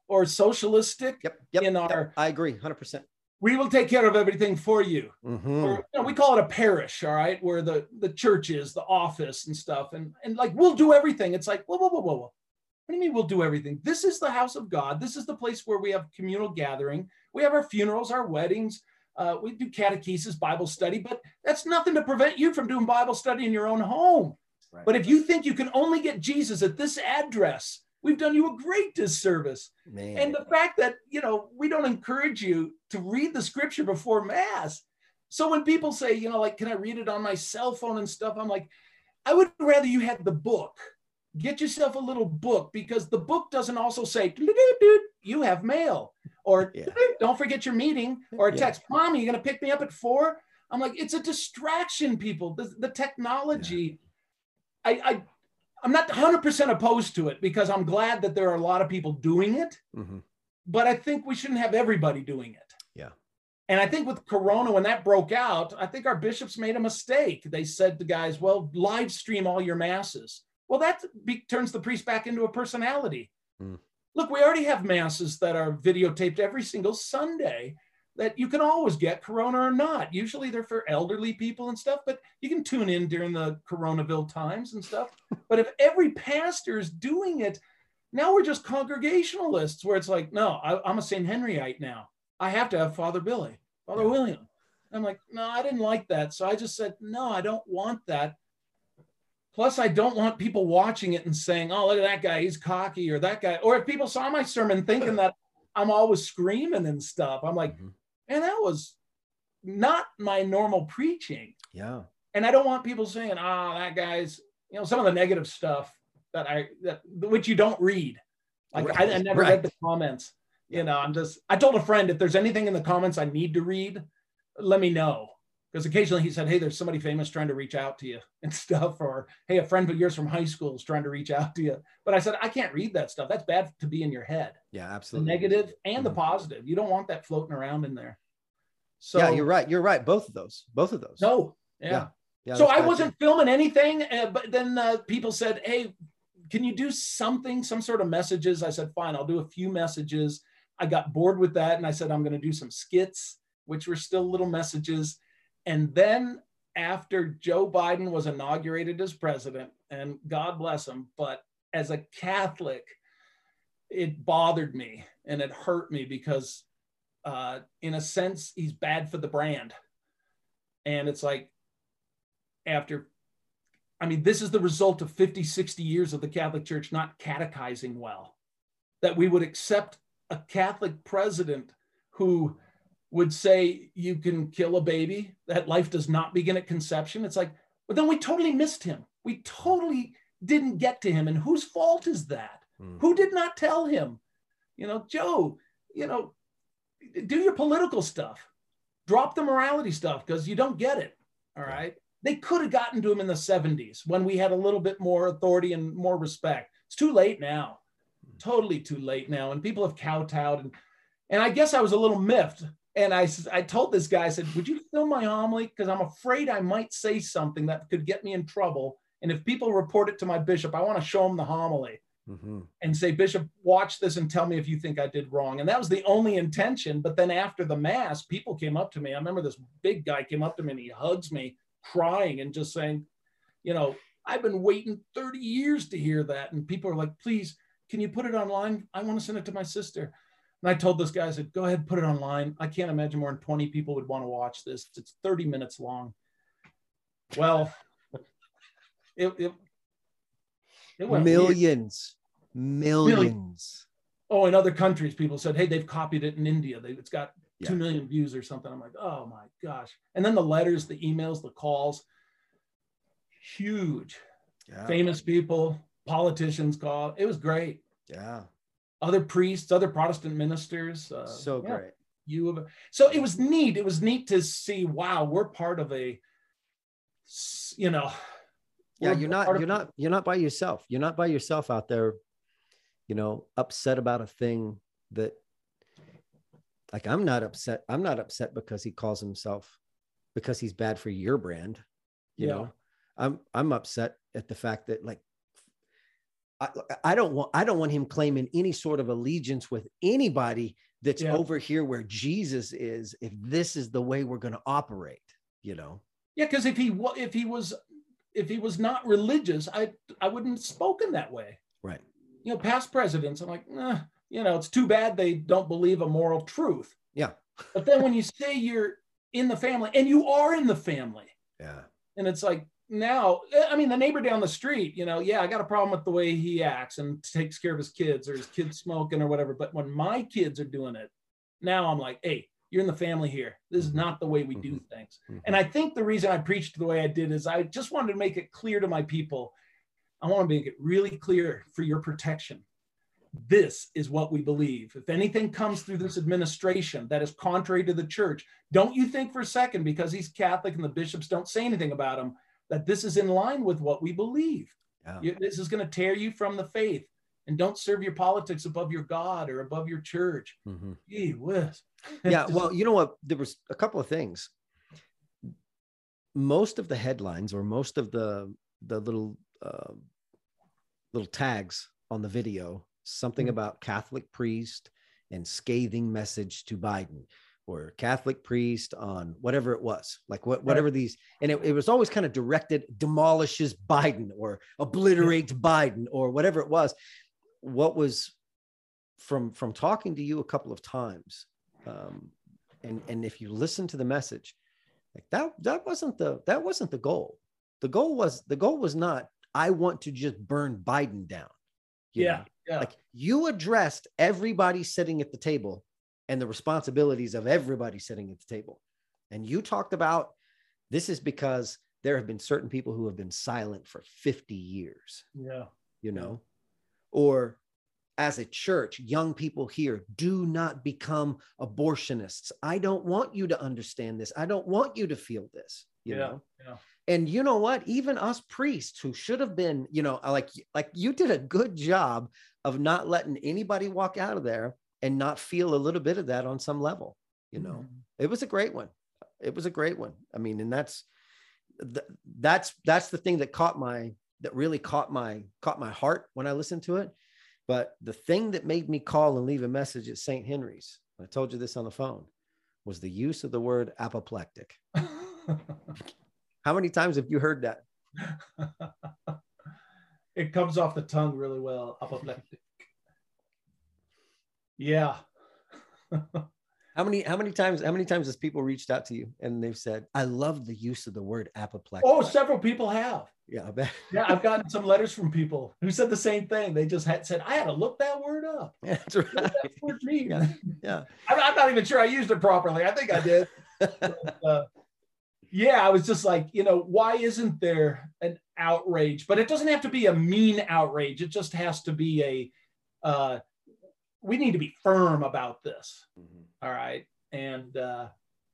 or socialistic. Yep. Yep. In yep. our, I agree, one hundred percent. We will take care of everything for you. Mm-hmm. Or, you know, we call it a parish, all right, where the the church is, the office and stuff, and and like we'll do everything. It's like whoa, whoa, whoa, whoa, whoa. What do you mean we'll do everything? This is the house of God. This is the place where we have communal gathering. We have our funerals, our weddings. Uh, we do catechesis, Bible study, but that's nothing to prevent you from doing Bible study in your own home. Right. But if you think you can only get Jesus at this address, we've done you a great disservice. Man. And the fact that, you know, we don't encourage you to read the scripture before Mass. So when people say, you know, like, can I read it on my cell phone and stuff? I'm like, I would rather you had the book. Get yourself a little book, because the book doesn't also say, you have mail, or yeah. don't forget your meeting, or a text, yeah. Mom, are you going to pick me up at four? I'm like, it's a distraction, people. The, the technology, yeah. I, I, I'm not one hundred percent opposed to it, because I'm glad that there are a lot of people doing it, mm-hmm. but I think we shouldn't have everybody doing it. Yeah. And I think with Corona, when that broke out, I think our bishops made a mistake. They said to guys, well, live stream all your masses. Well, that be, turns the priest back into a personality. Mm. Look, we already have masses that are videotaped every single Sunday that you can always get, Corona or not. Usually they're for elderly people and stuff, but you can tune in during the Coronaville times and stuff. But if every pastor is doing it, now we're just Congregationalists, where it's like, no, I, I'm a Saint Henryite now. I have to have Father Billy, Father yeah. William. I'm like, no, I didn't like that. So I just said, no, I don't want that. Plus, I don't want people watching it and saying, oh, look at that guy, he's cocky, or that guy. Or if people saw my sermon thinking that I'm always screaming and stuff, I'm like, mm-hmm. man, that was not my normal preaching. Yeah. And I don't want people saying, oh, that guy's, you know, some of the negative stuff that I, that which you don't read. Like right. I, I never right. read the comments. You know, I'm just, I told a friend, if there's anything in the comments I need to read, let me know. Because occasionally he said, hey, there's somebody famous trying to reach out to you and stuff. Or, hey, a friend of yours from high school is trying to reach out to you. But I said, I can't read that stuff. That's bad to be in your head. Yeah, absolutely. The negative and mm-hmm. the positive. You don't want that floating around in there. So yeah, you're right. You're right. Both of those. Both of those. No. Yeah. yeah. yeah so I wasn't too. filming anything. Uh, but then uh, people said, hey, can you do something, some sort of messages? I said, fine, I'll do a few messages. I got bored with that. And I said, I'm going to do some skits, which were still little messages. And then after Joe Biden was inaugurated as president, and God bless him, but as a Catholic, it bothered me and it hurt me because uh, in a sense, he's bad for the brand. And it's like, after, I mean, this is the result of fifty, sixty years of the Catholic Church not catechizing well, that we would accept a Catholic president who would say you can kill a baby, that life does not begin at conception. It's like, but then we totally missed him. We totally didn't get to him. And whose fault is that? Mm. Who did not tell him? You know, Joe, you know, do your political stuff. Drop the morality stuff, because you don't get it. All right. They could have gotten to him in the seventies when we had a little bit more authority and more respect. It's too late now. Mm. Totally too late now. And people have kowtowed. And, and I guess I was a little miffed. And I, I told this guy, I said, would you film my homily? Because I'm afraid I might say something that could get me in trouble. And if people report it to my bishop, I want to show him the homily mm-hmm. and say, Bishop, watch this and tell me if you think I did wrong. And that was the only intention. But then after the Mass, people came up to me. I remember this big guy came up to me and he hugs me crying and just saying, you know, I've been waiting thirty years to hear that. And people are like, please, can you put it online? I want to send it to my sister. And I told this guy, I said, go ahead, put it online. I can't imagine more than twenty people would want to watch this. It's thirty minutes long. Well, it, it, it went millions, millions. millions. Oh, in other countries, people said, hey, they've copied it in India. They, it's got yeah. two million views or something. I'm like, oh my gosh. And then the letters, the emails, the calls, huge. Yeah. Famous people, politicians call. It was great. Yeah. Other priests, other Protestant ministers. Uh, so yeah, great. You, so it was neat. It was neat to see, wow, we're part of a, you know. Yeah, you're not, you're not, you're not by yourself. You're not by yourself out there, you know, upset about a thing that, like, I'm not upset. I'm not upset because he calls himself, because he's bad for your brand. You yeah. know, I'm, I'm upset at the fact that, like, I, I don't want, I don't want him claiming any sort of allegiance with anybody that's yeah. over here where Jesus is, if this is the way we're going to operate, you know? Yeah. Cause if he, if he was, if he was not religious, I, I wouldn't have spoken that way. Right. You know, past presidents, I'm like, eh, you know, it's too bad they don't believe a moral truth. Yeah. But then when you say you're in the family, and you are in the family. Yeah. And it's like, now, I mean, the neighbor down the street, you know, yeah, I got a problem with the way he acts and takes care of his kids, or his kids smoking or whatever. But when my kids are doing it, now I'm like, hey, you're in the family here. This is not the way we do things. Mm-hmm. And I think the reason I preached the way I did is I just wanted to make it clear to my people. I want to make it really clear for your protection. This is what we believe. If anything comes through this administration that is contrary to the church, don't you think for a second, because he's Catholic and the bishops don't say anything about him, that this is in line with what we believe. Yeah. You, this is going to tear you from the faith, and don't serve your politics above your God or above your church. Mm-hmm. Gee whiz. Yeah. Well, you know what? There was a couple of things. Most of the headlines, or most of the, the little, uh, little tags on the video, something mm-hmm. about Catholic priest and scathing message to Biden, or Catholic priest on whatever it was, like what, whatever right. these, and it, it was always kind of directed, demolishes Biden or obliterates yeah. Biden or whatever it was. What was from, from talking to you a couple of times. Um, and, and if you listen to the message, like that, that wasn't the, that wasn't the goal. The goal was, the goal was not, I want to just burn Biden down. Yeah, yeah. Like you addressed everybody sitting at the table and the responsibilities of everybody sitting at the table. And you talked about, this is because there have been certain people who have been silent for fifty years. Yeah. You know, or as a church, young people here, do not become abortionists. I don't want you to understand this. I don't want you to feel this, you yeah, know? Yeah. And you know what? Even us priests who should have been, you know, like, like you did a good job of not letting anybody walk out of there and not feel a little bit of that on some level. You know, mm-hmm. It was a great one. It was a great one. I mean, and that's, that's, that's the thing that caught my, that really caught my, caught my heart when I listened to it. But the thing that made me call and leave a message at Saint Henry's, I told you this on the phone, was the use of the word apoplectic. How many times have you heard that? It comes off the tongue really well. Apoplectic. Yeah. How many, how many times, how many times has people reached out to you and they've said, I love the use of the word apoplectic? Oh, several people have. Yeah, I bet. Yeah, I've gotten some letters from people who said the same thing. They just had said, I had to look that word up. Yeah, that's right. What that word mean? Yeah. yeah. I'm, I'm not even sure I used it properly. I think I did. but, uh, yeah, I was just like, you know, why isn't there an outrage? But it doesn't have to be a mean outrage. It just has to be a, uh, we need to be firm about this. Mm-hmm. All right. And, uh,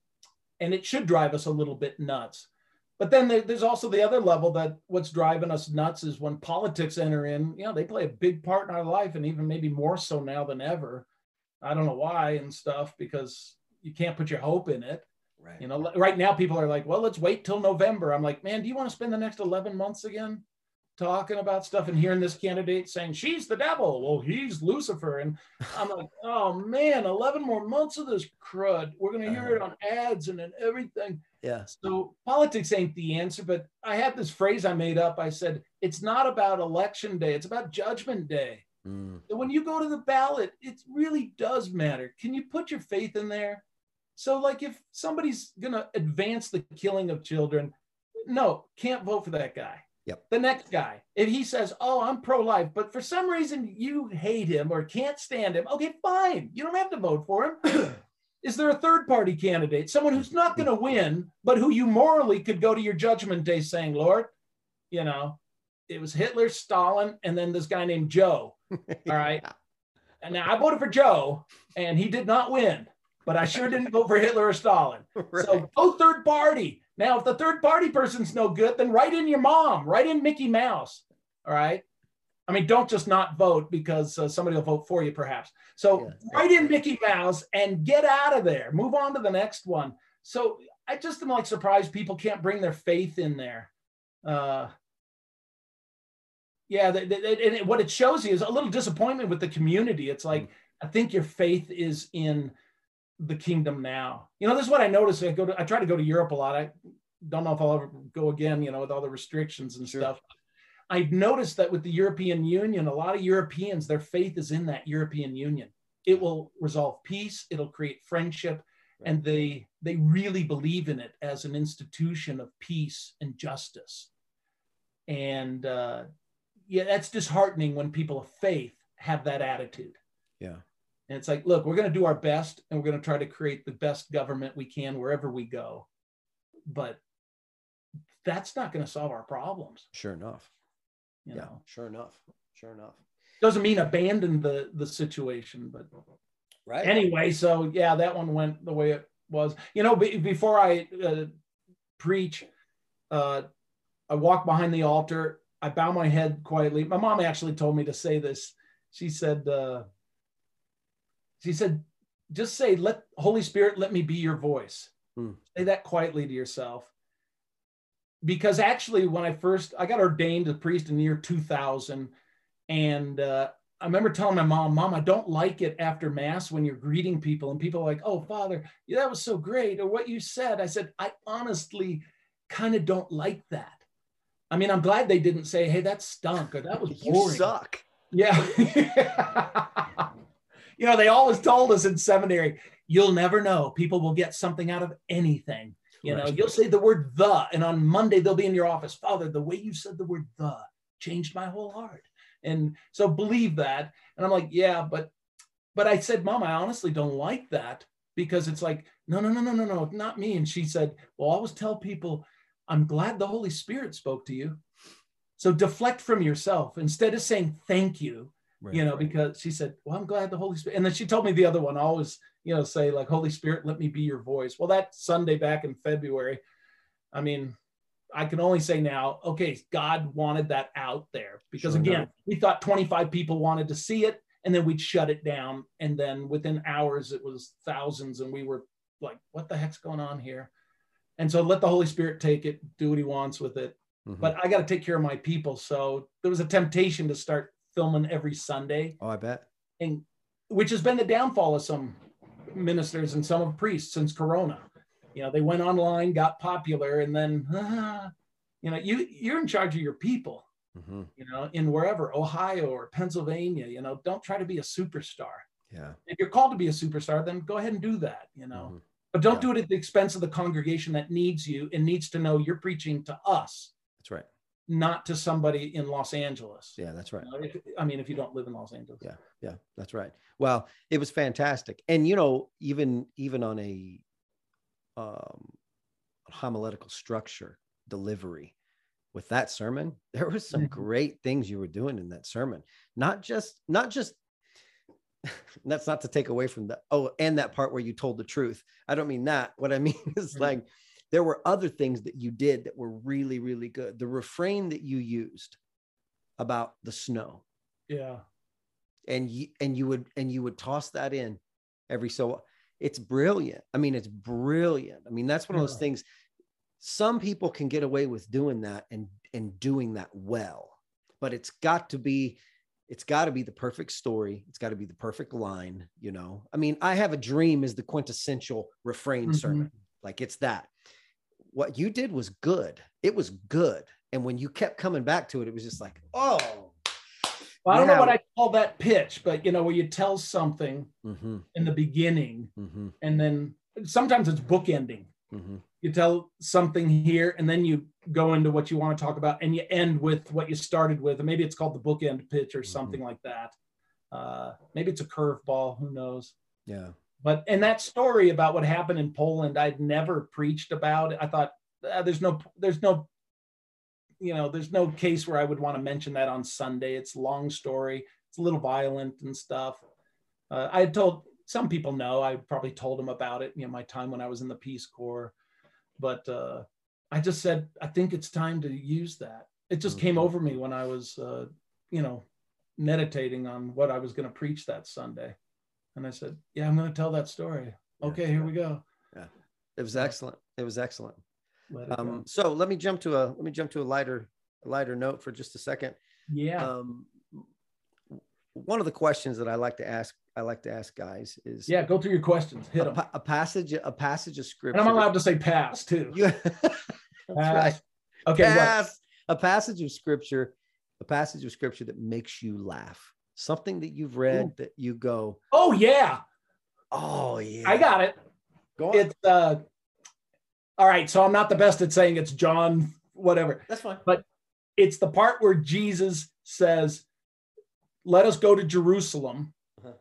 and it should drive us a little bit nuts. But then there, there's also the other level, that what's driving us nuts is when politics enter in. You know, they play a big part in our life, and even maybe more so now than ever. I don't know why and stuff, because you can't put your hope in it. Right. You know, right now people are like, well, let's wait till November. I'm like, man, do you want to spend the next eleven months again talking about stuff and hearing this candidate saying she's the devil? Well, he's Lucifer. And I'm like, oh man, eleven more months of this crud. We're going to hear it on ads and then everything. Yeah. So politics ain't the answer, but I had this phrase I made up. I said, it's not about election day. It's about judgment day. Mm. So when you go to the ballot, it really does matter. Can you put your faith in there? So like if somebody's going to advance the killing of children, no, can't vote for that guy. Yep. The next guy, if he says, oh, I'm pro-life, but for some reason you hate him or can't stand him, okay, fine. You don't have to vote for him. Is there a third party candidate, someone who's not going to win, but who you morally could go to your judgment day saying, Lord, you know, it was Hitler, Stalin, and then this guy named Joe. All right. And now I voted for Joe and he did not win, but I sure didn't vote for Hitler or Stalin. Right. So go third party. Now, if the third party person's no good, then write in your mom, write in Mickey Mouse. All right. I mean, don't just not vote because uh, somebody will vote for you, perhaps. So yeah. Write in Mickey Mouse and get out of there. Move on to the next one. So I just am like surprised people can't bring their faith in there. Uh, Yeah, they, they, and what it shows you is a little disappointment with the community. It's like, mm. I think your faith is in the kingdom now. You know, this is what I noticed. I go to, I try to go to Europe a lot. I don't know if I'll ever go again, you know, with all the restrictions and sure. stuff. I've noticed that with the European Union, a lot of Europeans, their faith is in that European Union. It will resolve peace. It'll create friendship. Right. And they, they really believe in it as an institution of peace and justice. And uh, yeah, that's disheartening when people of faith have that attitude. Yeah. And it's like, look, we're going to do our best and we're going to try to create the best government we can wherever we go. But that's not going to solve our problems. Sure enough. You yeah, know? sure enough. Sure enough. Doesn't mean abandon the, the situation, but right. Anyway, so yeah, that one went the way it was. You know, b- before I uh, preach, uh, I walk behind the altar. I bow my head quietly. My mom actually told me to say this. She said, uh, she said, just say, let Holy Spirit, let me be your voice. Hmm. Say that quietly to yourself. Because actually, when I first, I got ordained a priest in the year two thousand. And uh, I remember telling my mom, Mom, I don't like it after Mass when you're greeting people. And people are like, oh, Father, yeah, that was so great. Or what you said. I said, I honestly kind of don't like that. I mean, I'm glad they didn't say, hey, that stunk or that was boring. You suck. Yeah. You know, they always told us in seminary, you'll never know. People will get something out of anything. You know, right. You'll say the word the, and on Monday they'll be in your office. Father, the way you said the word the changed my whole heart. And so believe that. And I'm like, yeah, but, but I said, Mom, I honestly don't like that because it's like, no, no, no, no, no, no, not me. And she said, well, always tell people, I'm glad the Holy Spirit spoke to you. So deflect from yourself instead of saying thank you, right, you know, right. Because she said, well, I'm glad the Holy Spirit. And then she told me the other one, always, you know, say like, Holy Spirit, let me be your voice. Well, that Sunday back in February, I mean, I can only say now, okay, God wanted that out there because sure again, enough. We thought twenty-five people wanted to see it and then we'd shut it down. And then within hours, it was thousands. And we were like, what the heck's going on here? And so let the Holy Spirit take it, do what he wants with it. Mm-hmm. But I got to take care of my people. So there was a temptation to start filming every Sunday. Oh, I bet. And which has been the downfall of some ministers and some of priests since Corona. You know, they went online, got popular, and then, uh, you know, you, you're in charge of your people, mm-hmm. you know, in wherever, Ohio or Pennsylvania, you know, don't try to be a superstar. Yeah. If you're called to be a superstar, then go ahead and do that, you know. Mm-hmm. But don't yeah. do it at the expense of the congregation that needs you and needs to know you're preaching to us. That's right. Not to somebody in Los Angeles. Yeah, that's right. You know, if, I mean, if you don't live in Los Angeles. Yeah, yeah, that's right. Well, it was fantastic. And, you know, even, even on a um, homiletical structure delivery with that sermon, there was some mm-hmm. great things you were doing in that sermon. Not just, not just, that's not to take away from that. Oh, and that part where you told the truth. I don't mean that. What I mean is mm-hmm. like, there were other things that you did that were really, really good. The refrain that you used about the snow. Yeah. And you, and you would, and you would toss that in every so, it's brilliant. I mean, it's brilliant. I mean, that's one yeah. of those things. Some people can get away with doing that and, and doing that well, but it's got to be, it's got to be the perfect story. It's got to be the perfect line, you know? I mean, I Have a Dream is the quintessential refrain mm-hmm. sermon. Like it's that. What you did was good. It was good. And when you kept coming back to it, it was just like, oh. Well, I don't yeah. know what I call that pitch, but you know, where you tell something mm-hmm. in the beginning mm-hmm. and then sometimes it's bookending. Mm-hmm. You tell something here and then you go into what you want to talk about and you end with what you started with. And maybe it's called the bookend pitch or something mm-hmm. like that. Uh, maybe it's a curveball, who knows? Yeah. But, and that story about what happened in Poland, I'd never preached about it. I thought uh, there's no, there's no, you know, there's no case where I would want to mention that on Sunday. It's a long story. It's a little violent and stuff. Uh, I had told, some people know, I probably told them about it, you know, my time when I was in the Peace Corps. But uh, I just said, I think it's time to use that. It just mm-hmm. came over me when I was, uh, you know, meditating on what I was going to preach that Sunday. And I said, yeah, I'm going to tell that story. Okay, yeah, here yeah. we go. Yeah, it was excellent. It was excellent. Let um, so let me jump to a, let me jump to a lighter, a lighter note for just a second. Yeah. Um, one of the questions that I like to ask, I like to ask guys is, yeah, go through your questions. Hit a, them. a passage, a passage of scripture. And I'm allowed to say pass too. You, that's pass. right. Okay. Pass. What? A passage of scripture, a passage of scripture that makes you laugh. Something that you've read Ooh. That you go, oh yeah. Oh yeah. I got it. Go on. It's uh all right. So I'm not the best at saying it's John, whatever. That's fine. But it's the part where Jesus says, let us go to Jerusalem. Uh-huh.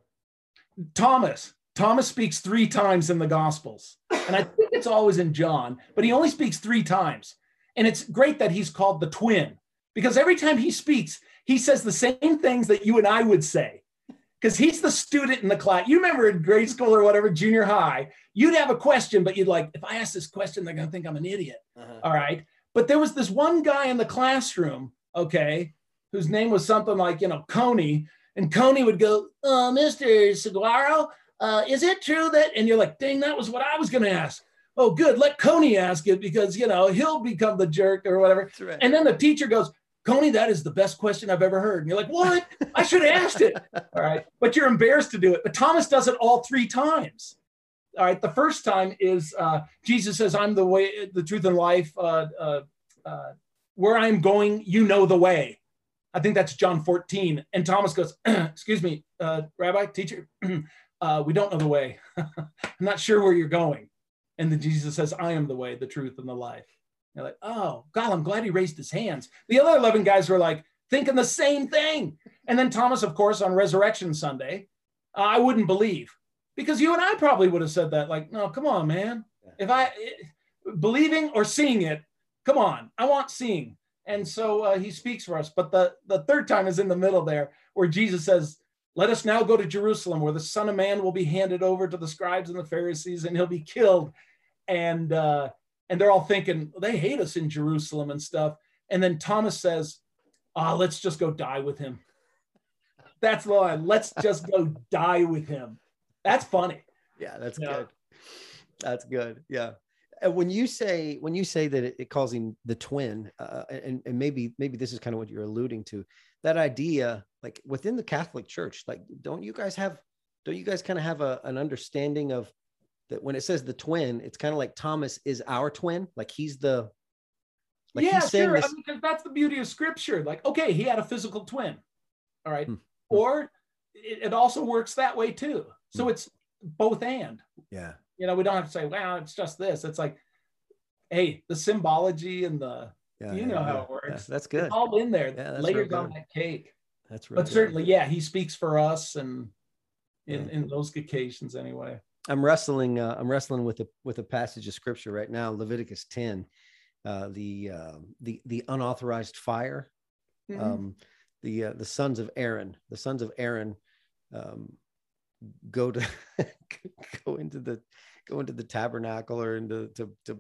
Thomas, Thomas speaks three times in the Gospels. And I think it's always in John, but he only speaks three times. And it's great that he's called the twin, because every time he speaks, he says the same things that you and I would say, because he's the student in the class. You remember in grade school or whatever, junior high, you'd have a question, but you'd like, if I ask this question, they're going to think I'm an idiot. Uh-huh. All right. But there was this one guy in the classroom, okay, whose name was something like, you know, Coney. And Coney would go, uh, Mister Saguaro, uh, is it true that, and you're like, dang, that was what I was going to ask. Oh, good. Let Coney ask it, because, you know, he'll become the jerk or whatever. That's right. And then the teacher goes, Coney, that is the best question I've ever heard. And you're like, what? I should have asked it. All right. But you're embarrassed to do it. But Thomas does it all three times. All right. The first time is uh, Jesus says, I'm the way, the truth, and life. Uh, uh, uh, where I'm going, you know the way. I think that's John fourteen. And Thomas goes, excuse me, uh, Rabbi, teacher, uh, we don't know the way. I'm not sure where you're going. And then Jesus says, I am the way, the truth, and the life. You're like, oh, God, I'm glad he raised his hands. The other eleven guys were like thinking the same thing. And then Thomas, of course, on Resurrection Sunday, uh, I wouldn't believe, because you and I probably would have said that, like, no, come on, man. If I, believing or seeing it, come on, I want seeing. And so uh, he speaks for us. But the, the third time is in the middle there, where Jesus says, let us now go to Jerusalem, where the Son of Man will be handed over to the scribes and the Pharisees, and he'll be killed. And uh, and they're all thinking, they hate us in Jerusalem and stuff. And then Thomas says, ah, oh, let's just go die with him. That's the line. Let's just go die with him. That's funny. Yeah, that's yeah. good. That's good. Yeah. And when you say, when you say that it, it calls him the twin, uh, and, and maybe, maybe this is kind of what you're alluding to, that idea, like within the Catholic Church, like, don't you guys have, don't you guys kind of have a, an understanding of that when it says the twin, it's kind of like Thomas is our twin, like he's the, like yeah, he's sure. This... I mean, because that's the beauty of Scripture. Like, okay, he had a physical twin, all right, hmm. or it, it also works that way too. So hmm. it's both and. Yeah. You know, we don't have to say, well, it's just this. It's like, hey, the symbology and the, yeah, you know yeah, how yeah. it works. Yeah, that's good. It's all in there. Yeah, layers on that cake. That's right. But certainly, yeah, he speaks for us, and in, yeah. in those occasions anyway. I'm wrestling. Uh, I'm wrestling with a with a passage of scripture right now, Leviticus ten, uh, the uh, the the unauthorized fire. Mm-hmm. Um, the uh, the sons of Aaron, the sons of Aaron, um, go to go into the go into the tabernacle or into to to,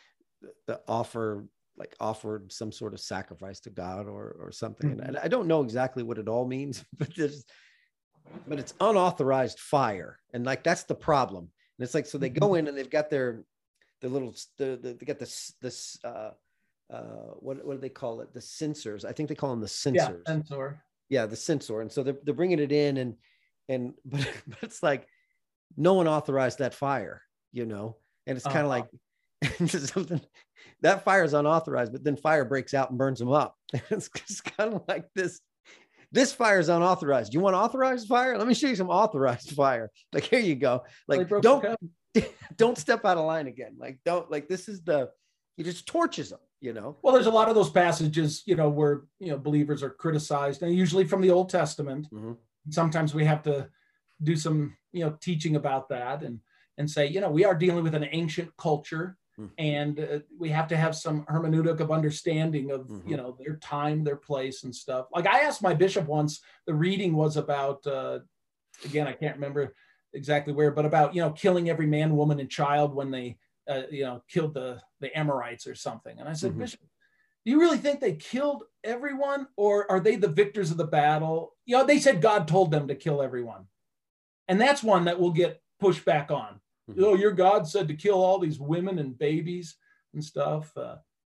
to offer like offered some sort of sacrifice to God or or something. Mm-hmm. And I don't know exactly what it all means, but there's but it's unauthorized fire, and like that's the problem. And it's like, so they go in and they've got their the little the, the they got this this uh uh what what do they call it, the censors. I think they call them the censors. Yeah, censor. Yeah, the censor. And so they're, they're bringing it in, and and but, but it's like no one authorized that fire, you know. And it's kind of uh-huh. like something that fire is unauthorized, but then fire breaks out and burns them up. It's, it's kind of like this. This fire is unauthorized. You want authorized fire? Let me show you some authorized fire. Like, here you go. Like, don't, don't step out of line again. Like, don't, like, this is the, he just torches them, you know? Well, there's a lot of those passages, you know, where, you know, believers are criticized, and usually from the Old Testament. Mm-hmm. Sometimes we have to do some, you know, teaching about that and, and say, you know, we are dealing with an ancient culture. Mm-hmm. And uh, we have to have some hermeneutic of understanding of, mm-hmm. you know, their time, their place and stuff. Like I asked my bishop once, the reading was about, uh, again, I can't remember exactly where, but about, you know, killing every man, woman, and child when they, uh, you know, killed the, the Amorites or something. And I said, mm-hmm. Bishop, do you really think they killed everyone, or are they the victors of the battle? You know, they said God told them to kill everyone. And that's one that will get pushed back on. Mm-hmm. Oh, your God said to kill all these women and babies and stuff. Uh,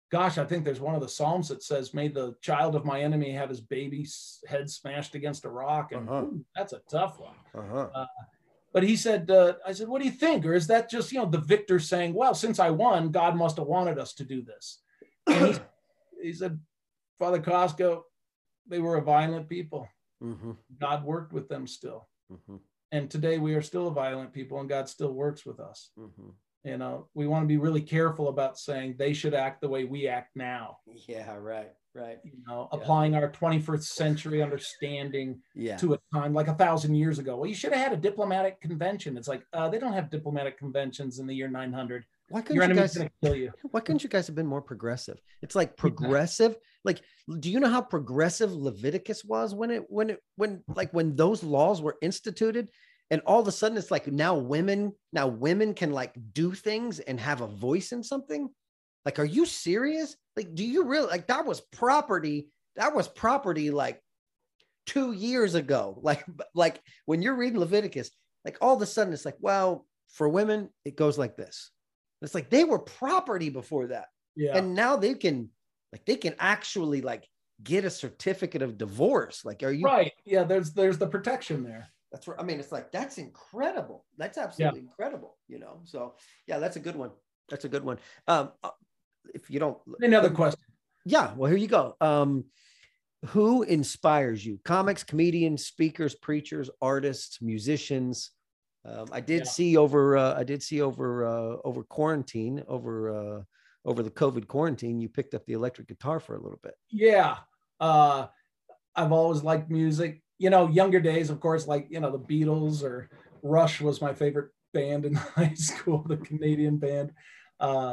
gosh, I think there's one of the Psalms that says, may the child of my enemy have his baby's head smashed against a rock. And uh-huh. ooh, that's a tough one. Uh-huh. Uh, but he said, uh, I said, what do you think? Or is that just, you know, the victor saying, well, since I won, God must have wanted us to do this. And he, he said, Father Costco, they were a violent people. Mm-hmm. God worked with them still. Mm-hmm. And today we are still a violent people, and God still works with us. Mm-hmm. You know, we want to be really careful about saying they should act the way we act now. Yeah, right, right. You know, yeah. applying our twenty-first century understanding yeah. to a time like a thousand years ago. Well, you should have had a diplomatic convention. It's like, uh, they don't have diplomatic conventions in the year nine hundred. Why couldn't you guys kill you? Why couldn't you guys have been more progressive? It's like progressive. Yeah. Like, do you know how progressive Leviticus was when it, when it, when like when those laws were instituted? And all of a sudden it's like now women, now women can like do things and have a voice in something. Like, are you serious? Like, do you really, like that was property. That was property like two years ago. Like, like when you're reading Leviticus, like all of a sudden it's like, well, for women, it goes like this. It's like they were property before that. Yeah. And now they can like, they can actually like get a certificate of divorce. Like, are you right? Yeah. There's, there's the protection there. That's where, I mean, it's like, that's incredible. That's absolutely yeah. incredible, you know? So yeah, that's a good one. That's a good one. Um, if you don't, another question. Yeah. Well, here you go. Um, who inspires you? Comics, comedians, speakers, preachers, artists, musicians. Um, I did yeah. see over, uh, I did see over, uh, over quarantine, over, uh, over the COVID quarantine, you picked up the electric guitar for a little bit. Yeah. Uh, I've always liked music. You know, younger days, of course, like, you know, the Beatles or Rush was my favorite band in high school, the Canadian band. Uh,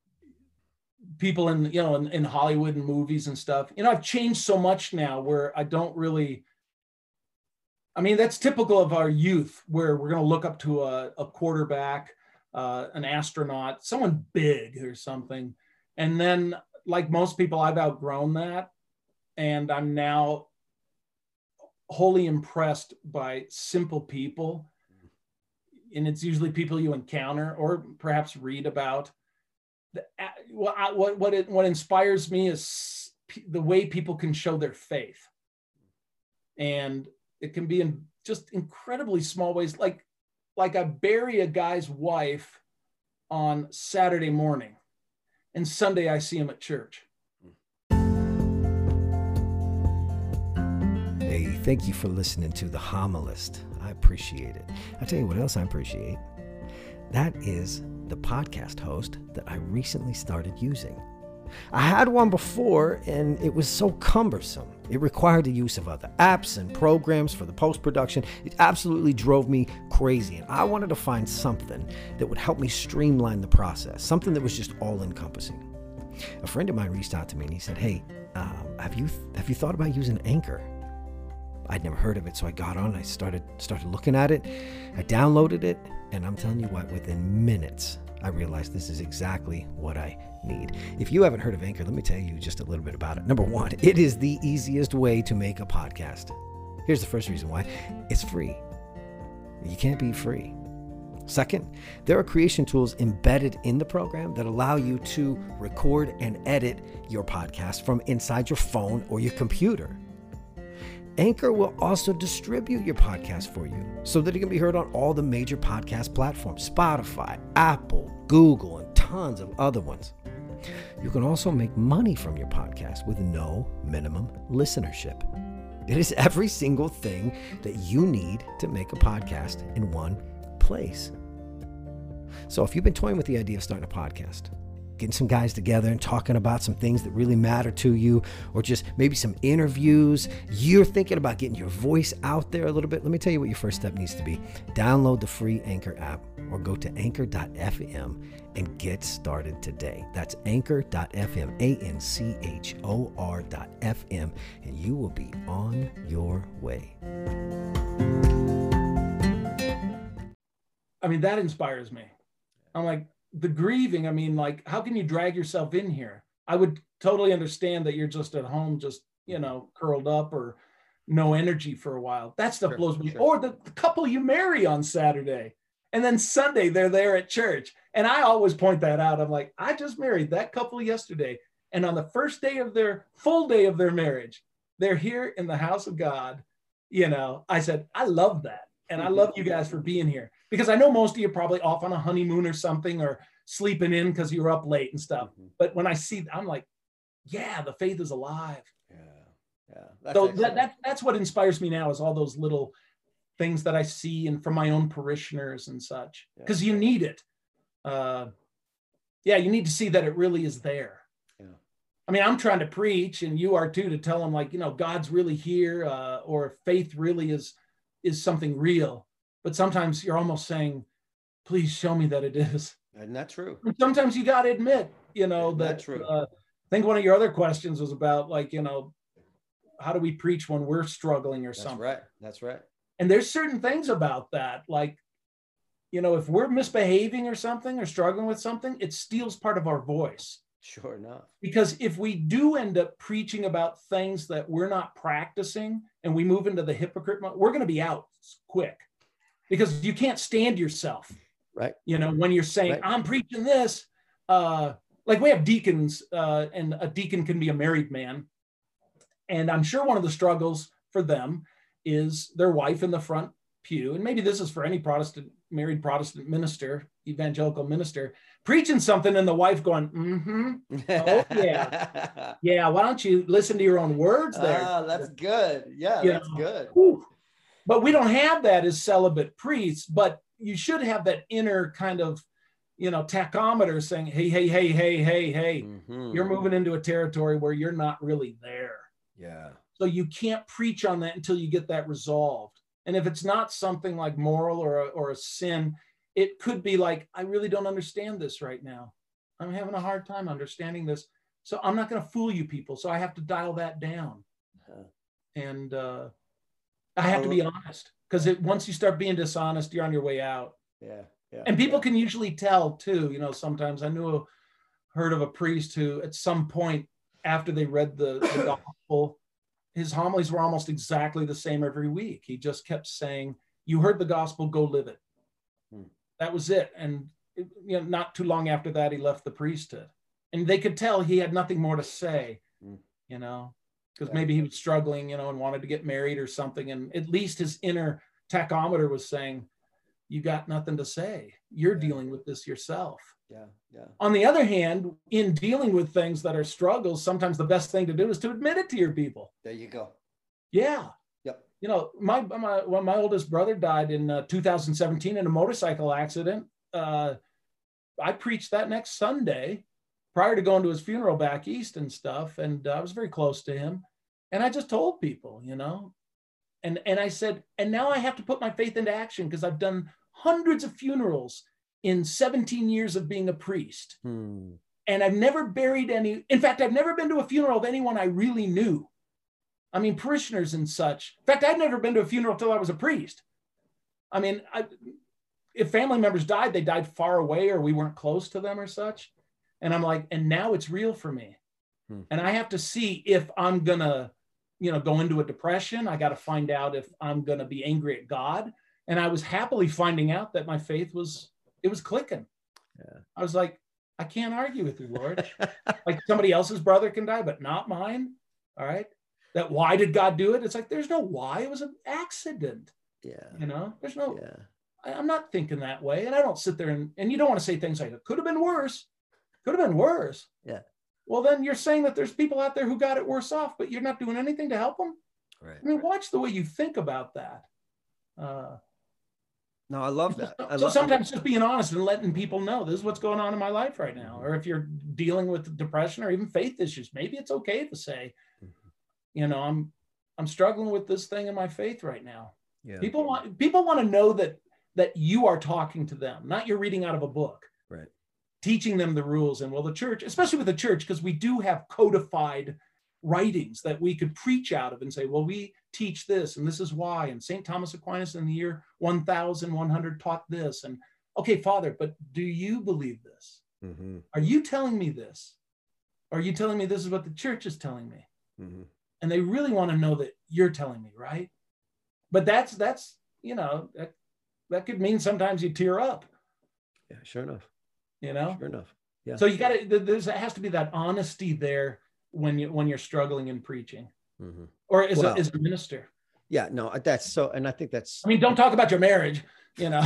people in, you know, in, in Hollywood and movies and stuff. You know, I've changed so much now where I don't really, I mean, that's typical of our youth where we're going to look up to a, a quarterback, uh, an astronaut, someone big or something. And then, like most people, I've outgrown that. And I'm now wholly impressed by simple people, and it's usually people you encounter or perhaps read about. The, what what what, it, what inspires me is the way people can show their faith, and it can be in just incredibly small ways. Like like I bury a guy's wife on Saturday morning, and Sunday I see him at church. Hey, thank you for listening to The Homilist. I appreciate it. I'll tell you what else I appreciate. That is the podcast host that I recently started using. I had one before, and it was so cumbersome. It required the use of other apps and programs for the post-production. It absolutely drove me crazy, and I wanted to find something that would help me streamline the process, something that was just all-encompassing. A friend of mine reached out to me, and he said, hey, um, have you have you thought about using Anchor? I'd never heard of it, so I got on, I started started looking at it, I downloaded it, and I'm telling you what, within minutes, I realized this is exactly what I need. If you haven't heard of Anchor, let me tell you just a little bit about it. Number one, it is the easiest way to make a podcast. Here's the first reason why. It's free. You can't be free. Second, there are creation tools embedded in the program that allow you to record and edit your podcast from inside your phone or your computer. Anchor will also distribute your podcast for you so that it can be heard on all the major podcast platforms, Spotify, Apple, Google, and tons of other ones. You can also make money from your podcast with no minimum listenership. It is every single thing that you need to make a podcast in one place. So if you've been toying with the idea of starting a podcast, getting some guys together and talking about some things that really matter to you, or just maybe some interviews, you're thinking about getting your voice out there a little bit, let me tell you what your first step needs to be. Download the free Anchor app or go to anchor dot f m and get started today. That's anchor dot f m, A N C H O R dot F M, and you will be on your way. I mean, that inspires me. I'm like, the grieving, I mean, like, how can you drag yourself in here? I would totally understand that you're just at home, just, you know, curled up or no energy for a while. That stuff sure, blows me. Sure. Or the, the couple you marry on Saturday, and then Sunday they're there at church. And I always point that out. I'm like, I just married that couple yesterday. And on the first day of their full day of their marriage, they're here in the house of God. You know, I said, I love that. And I love you guys for being here, because I know most of you are probably off on a honeymoon or something, or sleeping in because you were up late and stuff. Mm-hmm. But when I see, I'm like, yeah, the faith is alive. Yeah. Yeah. That's so that, that, that's what inspires me now, is all those little things that I see and from my own parishioners and such, because yeah. you need it. Uh, yeah, you need to see that it really is there. Yeah. I mean, I'm trying to preach, and you are too, to tell them, like, you know, God's really here, uh, or faith really is, is something real. But sometimes you're almost saying, please show me that it is. Isn't that true? And sometimes you got to admit, you know, Isn't that, that true. Uh, I think one of your other questions was about, like, you know, how do we preach when we're struggling or That's something? Right. That's right. And there's certain things about that, like, you know, if we're misbehaving or something, or struggling with something, it steals part of our voice. Sure enough. Because if we do end up preaching about things that we're not practicing, and we move into the hypocrite mode, we're going to be out quick, because you can't stand yourself. Right. You know, when you're saying, right. I'm preaching this, uh, like we have deacons, uh, and a deacon can be a married man. And I'm sure one of the struggles for them is their wife in the front pew. And maybe this is for any Protestant, married Protestant minister, evangelical minister, preaching something, and the wife going, mm-hmm. Oh, yeah. Yeah. Why don't you listen to your own words there? Ah, that's good. Yeah, you that's know? good. Whew. But we don't have that as celibate priests, but you should have that inner kind of, you know, tachometer saying, hey, hey, hey, hey, hey, hey, mm-hmm. You're moving into a territory where you're not really there. Yeah. So you can't preach on that until you get that resolved. And if it's not something like moral or a, or a sin, it could be like, I really don't understand this right now. I'm having a hard time understanding this. So I'm not going to fool you people. So I have to dial that down. Uh-huh. And uh, I have to be honest, because once you start being dishonest, you're on your way out. Yeah. Yeah. And people yeah. can usually tell too. You know, sometimes I knew, a, heard of a priest who at some point after they read the, the gospel, his homilies were almost exactly the same every week. He just kept saying, you heard the gospel, go live it. Hmm. That was it. And it, you know, not too long after that, he left the priesthood. And they could tell he had nothing more to say, hmm. you know, because yeah. maybe he was struggling, you know, and wanted to get married or something. And at least his inner tachometer was saying, you got nothing to say. You're yeah. dealing with this yourself. Yeah, yeah. On the other hand, in dealing with things that are struggles, sometimes the best thing to do is to admit it to your people. There you go. Yeah. Yep. You know, my my when my oldest brother died in uh, two thousand seventeen in a motorcycle accident, uh, I preached that next Sunday prior to going to his funeral back east and stuff. And uh, I was very close to him. And I just told people, you know, and, and I said, and now I have to put my faith into action, because I've done hundreds of funerals in seventeen years of being a priest. Hmm. And I've never buried any. In fact, I've never been to a funeral of anyone I really knew. I mean, parishioners and such. In fact, I'd never been to a funeral till I was a priest. I mean, I, if family members died, they died far away, or we weren't close to them or such. And I'm like, and now it's real for me. Hmm. And I have to see if I'm gonna, you know, go into a depression. I got to find out if I'm gonna be angry at God. And I was happily finding out that my faith was, it was clicking. Yeah. I was like, I can't argue with you, Lord. Like somebody else's brother can die, but not mine. All right. That why did God do it? It's like, there's no why. It was an accident. Yeah. You know, there's no, yeah. I, I'm not thinking that way. And I don't sit there and, and you don't want to say things like, it could have been worse. Could have been worse. Yeah. Well, then you're saying that there's people out there who got it worse off, but you're not doing anything to help them. Right. I mean, watch the way you think about that. Uh, No, I love that. I so love sometimes just being honest and letting people know this is what's going on in my life right now. Mm-hmm. Or if you're dealing with depression or even faith issues, maybe it's okay to say, mm-hmm. you know, I'm I'm struggling with this thing in my faith right now. Yeah. People want people want to know that that you are talking to them, not you're reading out of a book. Right. Teaching them the rules. And well, the church, especially with the church, because we do have codified writings that we could preach out of and say, well, we teach this and this is why. And Saint Thomas Aquinas in the year one thousand one hundred taught this. And okay, Father, but do you believe this? Mm-hmm. Are you telling me this? Are you telling me this is what the church is telling me? Mm-hmm. And they really want to know that you're telling me, right? But that's, that's, you know, that, that could mean sometimes you tear up. Yeah, sure enough. You know? Sure enough. Yeah. So you got to, there's, there has to be that honesty there when you, when you're struggling in preaching, mm-hmm. or as, well, a, as a minister. Yeah, no, that's so, and I think that's, I mean, don't talk about your marriage, you know.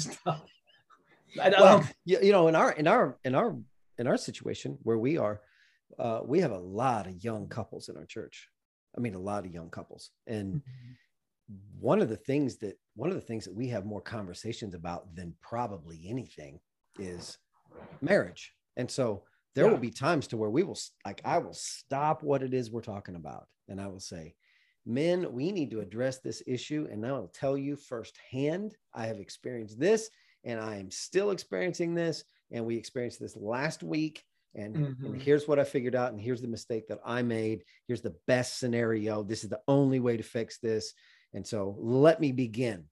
I don't, well, you, you know, in our, in our, in our, in our situation where we are, uh, we have a lot of young couples in our church. I mean, a lot of young couples. And mm-hmm. one of the things that, one of the things that we have more conversations about than probably anything is marriage. And so there yeah. will be times to where we will, like, I will stop what it is we're talking about. And I will say, men, we need to address this issue. And I will tell you firsthand, I have experienced this and I am still experiencing this. And we experienced this last week. And, mm-hmm. and here's what I figured out. And here's the mistake that I made. Here's the best scenario. This is the only way to fix this. And so let me begin.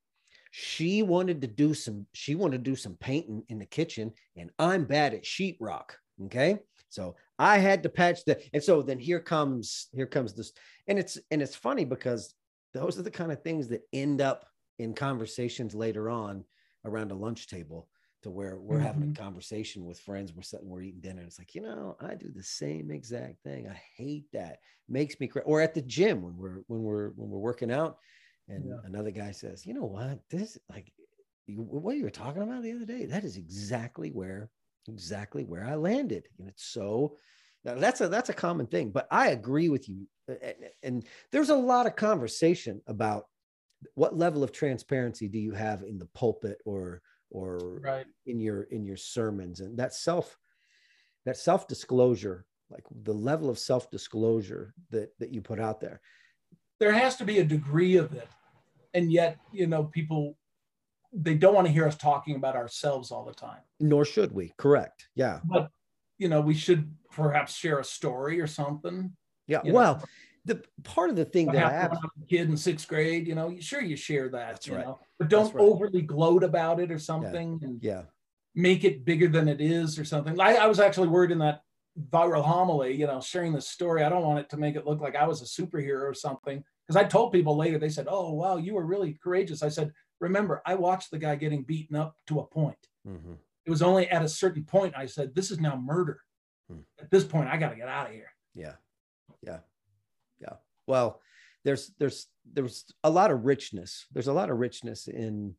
She wanted to do some, she wanted to do some painting in the kitchen, and I'm bad at sheetrock. Okay. So I had to patch that. And so then here comes, here comes this. And it's, and it's funny because those are the kind of things that end up in conversations later on around a lunch table, to where we're mm-hmm. having a conversation with friends. We're sitting, we're eating dinner. And it's like, you know, I do the same exact thing. I hate that. Makes me crazy. Or at the gym when we're, when we're, when we're working out. And yeah. another guy says, you know what, this, like, you, what you were talking about the other day, that is exactly where, exactly where I landed. And it's so, now that's a, that's a common thing, but I agree with you. And, and there's a lot of conversation about what level of transparency do you have in the pulpit or, or right. in your, in your sermons, and that self, that self-disclosure, like the level of self-disclosure that, that you put out there. There has to be a degree of it. And yet, you know, people, they don't want to hear us talking about ourselves all the time. Nor should we. Correct. Yeah. But, you know, we should perhaps share a story or something. Yeah. Well, know. the part of the thing I that have I have a kid in sixth grade, you know, sure, you share that. That's you right. know, but don't right. overly gloat about it or something. Yeah. And yeah. make it bigger than it is or something. I, I was actually worried in that viral homily, you know, sharing the story. I don't want it to make it look like I was a superhero or something. Because I told people later, they said, oh, wow, you were really courageous. I said, remember, I watched the guy getting beaten up to a point. Mm-hmm. It was only at a certain point I said, this is now murder. Mm. At this point, I got to get out of here. Yeah. Yeah. Yeah. Well, there's, there's, there's a lot of richness. There's a lot of richness in,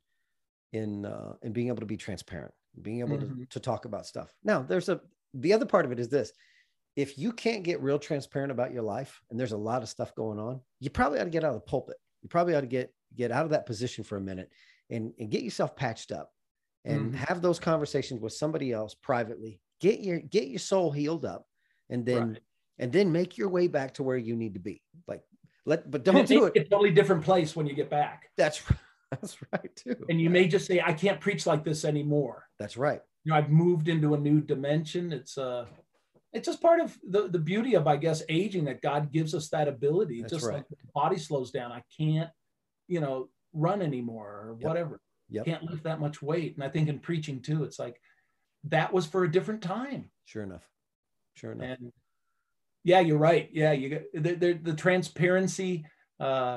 in, uh, in being able to be transparent, being able mm-hmm. to, to talk about stuff. Now, there's a, the other part of it is this. If you can't get real transparent about your life and there's a lot of stuff going on, you probably ought to get out of the pulpit. You probably ought to get, get out of that position for a minute and, and get yourself patched up and mm-hmm. have those conversations with somebody else privately, get your, get your soul healed up, and then, right. and then make your way back to where you need to be. Like, let, but don't do it. It's a totally different place when you get back. That's that's right too. And you may just say, I can't preach like this anymore. That's right. You know, I've moved into a new dimension. It's uh It's just part of the, the beauty of, I guess, aging, that God gives us that ability. That's just right. like the body slows down. I can't, you know, run anymore or yep. whatever. Yep. Can't lift that much weight. And I think in preaching too, it's like, that was for a different time. Sure enough. Sure enough. And yeah, you're right. Yeah. You get the, the, the transparency. Uh,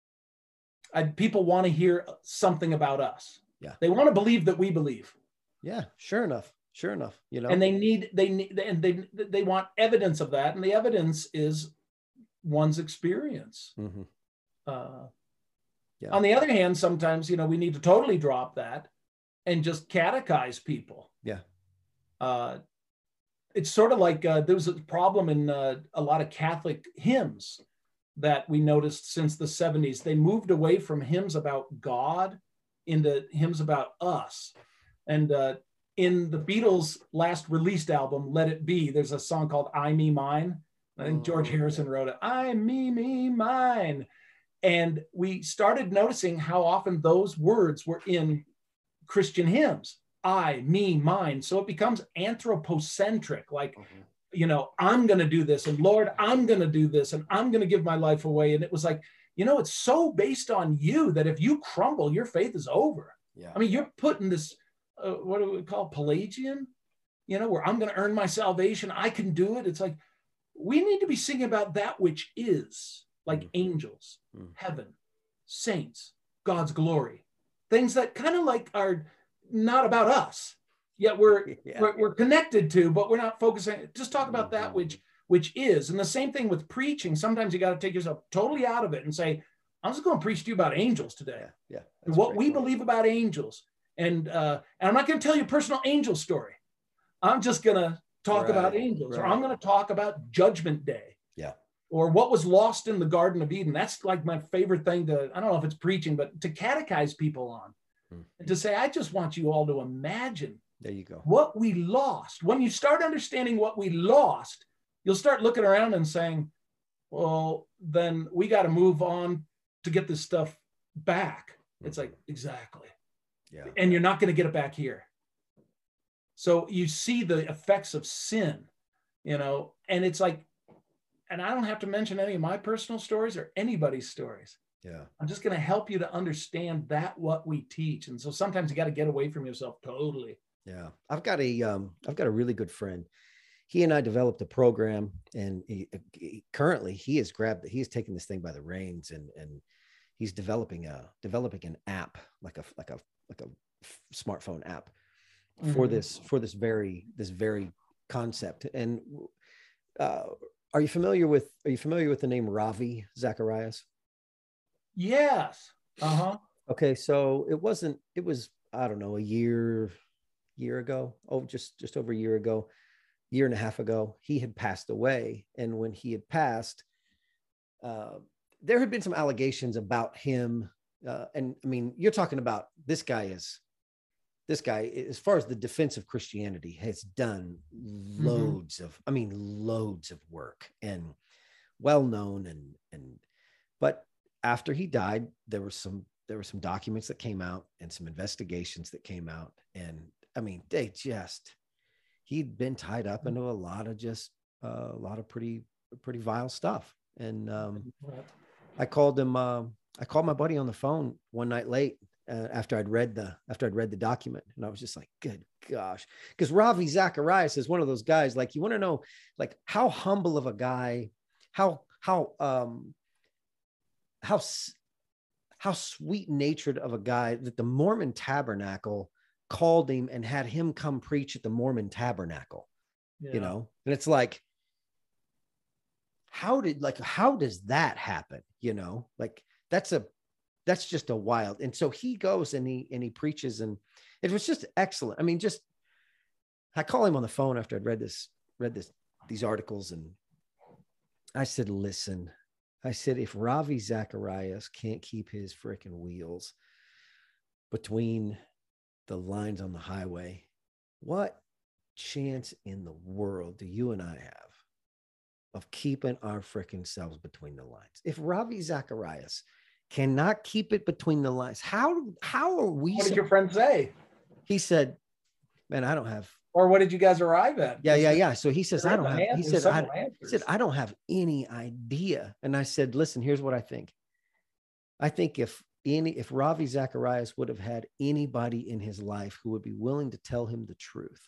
I, people want to hear something about us. Yeah. They want to believe that we believe. Yeah. Sure enough. Sure enough, you know, and they need, they need, and they, they want evidence of that. And the evidence is one's experience. Mm-hmm. Uh, yeah. On the other hand, sometimes, you know, we need to totally drop that and just catechize people. Yeah. Uh, it's sort of like uh, there was a problem in uh, a lot of Catholic hymns that we noticed since the seventies. They moved away from hymns about God into hymns about us. And, uh, in the Beatles' last released album, Let It Be, there's a song called I, Me, Mine. I think George Harrison wrote it. I, me, me, mine. And we started noticing how often those words were in Christian hymns. I, me, mine. So it becomes anthropocentric. Like, mm-hmm. you know, I'm going to do this. And Lord, I'm going to do this. And I'm going to give my life away. And it was like, you know, it's so based on you that if you crumble, your faith is over. Yeah. I mean, you're putting this, Uh, what do we call Pelagian, you know, where I'm going to earn my salvation. I can do it. It's like, we need to be singing about that which is, like mm. angels, mm. heaven, saints, God's glory, things that kind of like are not about us, yet we're, yeah. we're we're connected to, but we're not focusing. Just talk about that which which is. And the same thing with preaching. Sometimes you got to take yourself totally out of it and say, I'm just going to preach to you about angels today. Yeah, yeah what we point. believe about angels. And uh, and I'm not going to tell you a personal angel story. I'm just going to talk right, about angels, right. or I'm going to talk about Judgment Day. Yeah. Or what was lost in the Garden of Eden. That's like my favorite thing to, I don't know if it's preaching, but to catechize people on. Hmm. And to say, I just want you all to imagine. There you go. What we lost. When you start understanding what we lost, you'll start looking around and saying, well, then we got to move on to get this stuff back. Hmm. It's like, exactly. Yeah. And you're not going to get it back here. So you see the effects of sin, you know, and it's like, and I don't have to mention any of my personal stories or anybody's stories. Yeah. I'm just going to help you to understand that what we teach. And so sometimes you got to get away from yourself totally. Yeah. I've got a, um, I've got a really good friend. He and I developed a program, and he, he, currently he has grabbed, he has taken this thing by the reins, and, and he's developing a, developing an app, like a, like a, like a smartphone app mm-hmm. for this, for this very, this very concept. And, uh, Are you familiar with, are you familiar with the name Ravi Zacharias? Yes. Uh-huh. Okay. So it wasn't, it was, I don't know, a year, year ago. Oh, just, just over a year ago, year and a half ago, he had passed away. And when he had passed, uh, there had been some allegations about him. Uh, and I mean, you're talking about this guy is, this guy, as far as the defense of Christianity, has done loads mm-hmm. of, I mean, loads of work, and well-known. And, and, but after he died, there were some, there were some documents that came out and some investigations that came out. And I mean, they just, he'd been tied up into a lot of just uh, a lot of pretty, pretty vile stuff. And um, I called him, uh, I called my buddy on the phone one night late. Uh, after I'd read the after I'd read the document, and I was just like, good gosh, because Ravi Zacharias is one of those guys, like, you want to know, like, how humble of a guy, how how um how how sweet natured of a guy that the Mormon Tabernacle called him and had him come preach at the Mormon Tabernacle. Yeah. You know, and it's like, how did like how does that happen? You know, like that's a That's just a wild. And so he goes and he, and he preaches, and it was just excellent. I mean, just, I call him on the phone after I'd read this, read this, these articles. And I said, listen, I said, if Ravi Zacharias can't keep his freaking wheels between the lines on the highway, what chance in the world do you and I have of keeping our freaking selves between the lines? If Ravi Zacharias cannot keep it between the lines, How, how are we? What did your friend say? He said, man, I don't have. Or what did you guys arrive at? Yeah, yeah, yeah. So he says, I don't have, he said, I, he said, I don't have any idea. And I said, listen, here's what I think. I think if any, if Ravi Zacharias would have had anybody in his life who would be willing to tell him the truth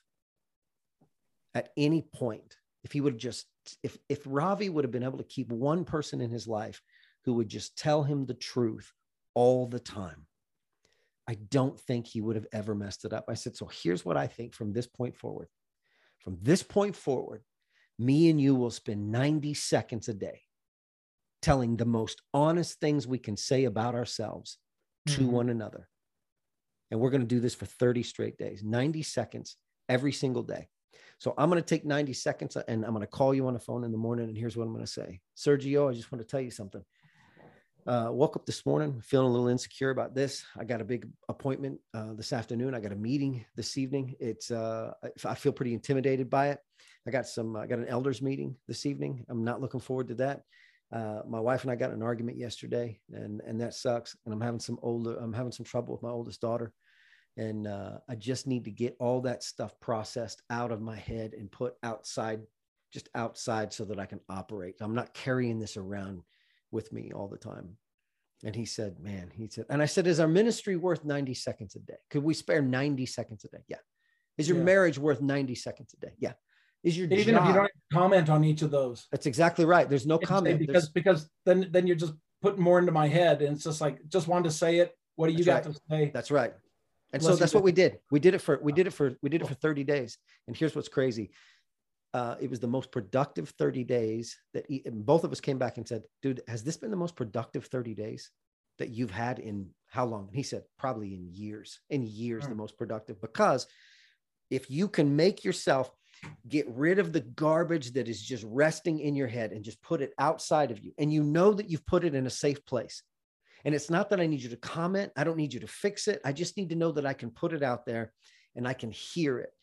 at any point, if he would just, if, if Ravi would have been able to keep one person in his life who would just tell him the truth all the time, I don't think he would have ever messed it up. I said, so here's what I think from this point forward. From this point forward, me and you will spend ninety seconds a day telling the most honest things we can say about ourselves to mm-hmm. one another. And we're going to do this for thirty straight days, ninety seconds every single day. So I'm going to take ninety seconds and I'm going to call you on the phone in the morning. And here's what I'm going to say. Sergio, I just want to tell you something. Uh, woke up this morning feeling a little insecure about this. I got a big appointment uh, this afternoon. I got a meeting this evening. It's uh, I feel pretty intimidated by it. I got some. I got an elders meeting this evening. I'm not looking forward to that. Uh, my wife and I got in an argument yesterday, and and that sucks. And I'm having some older. I'm having some trouble with my oldest daughter, and uh, I just need to get all that stuff processed out of my head and put outside, just outside, so that I can operate. I'm not carrying this around with me all the time. And he said, man, he said, and I said, is our ministry worth ninety seconds a day? Could we spare ninety seconds a day? Yeah. Is your yeah. marriage worth ninety seconds a day? Yeah. Is your even job, if you don't comment on each of those? That's exactly right. There's no comment because There's, because then then you're just putting more into my head, and it's just like, just wanted to say it. What do you got right. to say? That's right. And so that's what we did. We did it for, we did it for, we did it for thirty days. And here's what's crazy. Uh, it was the most productive thirty days that he, both of us came back and said, dude, has this been the most productive thirty days that you've had in how long? And he said, probably in years, in years, mm. the most productive, because if you can make yourself get rid of the garbage that is just resting in your head and just put it outside of you, and you know that you've put it in a safe place. And it's not that I need you to comment. I don't need you to fix it. I just need to know that I can put it out there and I can hear it.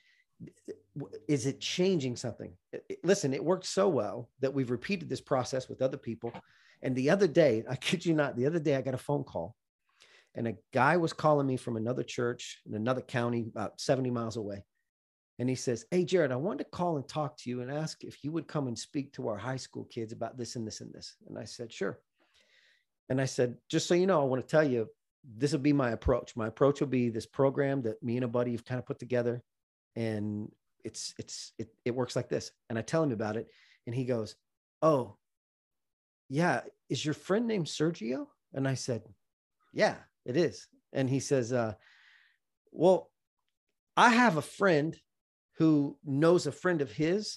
Is it changing something? Listen, it worked so well that we've repeated this process with other people. And the other day, I kid you not, the other day I got a phone call and a guy was calling me from another church in another county about seventy miles away. And he says, hey, Jared, I wanted to call and talk to you and ask if you would come and speak to our high school kids about this and this and this. And I said, sure. And I said, just so you know, I want to tell you, this will be my approach. My approach will be this program that me and a buddy have kind of put together. And it's, it's, it, it works like this. And I tell him about it. And he goes, oh, yeah. Is your friend named Sergio? And I said, yeah, it is. And he says, uh, well, I have a friend who knows a friend of his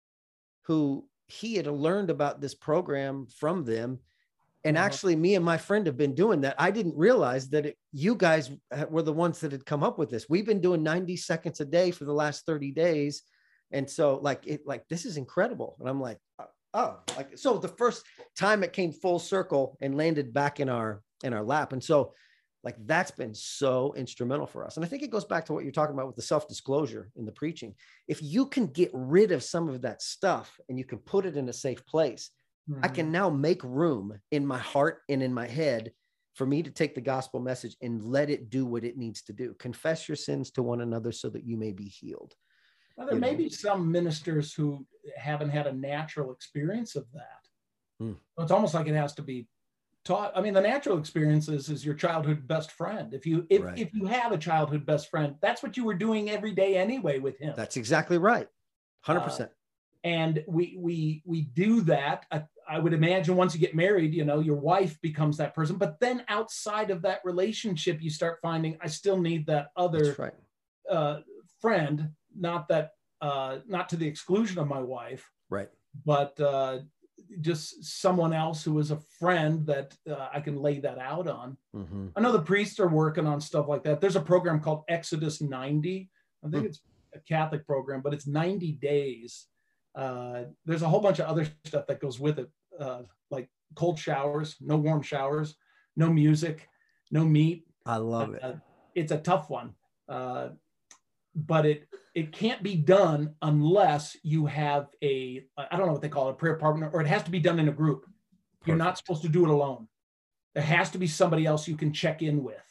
who he had learned about this program from them. And actually me and my friend have been doing that. I didn't realize that it, you guys were the ones that had come up with this. We've been doing ninety seconds a day for the last thirty days. And so like, it, like, this is incredible. And I'm like, oh, like, so the first time it came full circle and landed back in our, in our lap. And so like, that's been so instrumental for us. And I think it goes back to what you're talking about with the self-disclosure in the preaching. If you can get rid of some of that stuff and you can put it in a safe place, mm-hmm. I can now make room in my heart and in my head for me to take the gospel message and let it do what it needs to do. Confess your sins to one another so that you may be healed. Well, there you may know? be some ministers who haven't had a natural experience of that. Mm. So it's almost like it has to be taught. I mean, the natural experience is, is your childhood best friend. If you, if, right. if you have a childhood best friend, that's what you were doing every day anyway with him. That's exactly right. one hundred percent. Uh, and we, we, we do that. I, I would imagine once you get married, you know, your wife becomes that person, but then outside of that relationship, you start finding, I still need that other right. uh, friend, not that, uh, not to the exclusion of my wife, right. but uh, just someone else who is a friend that uh, I can lay that out on. Mm-hmm. I know the priests are working on stuff like that. There's a program called Exodus ninety. I think mm. it's a Catholic program, but it's ninety days. Uh, there's a whole bunch of other stuff that goes with it, uh, like cold showers, no warm showers, no music, no meat. I love it. Uh, it's a tough one, uh, but it it can't be done unless you have a, I don't know what they call it, a prayer partner, or it has to be done in a group. Perfect. You're not supposed to do it alone. There has to be somebody else you can check in with.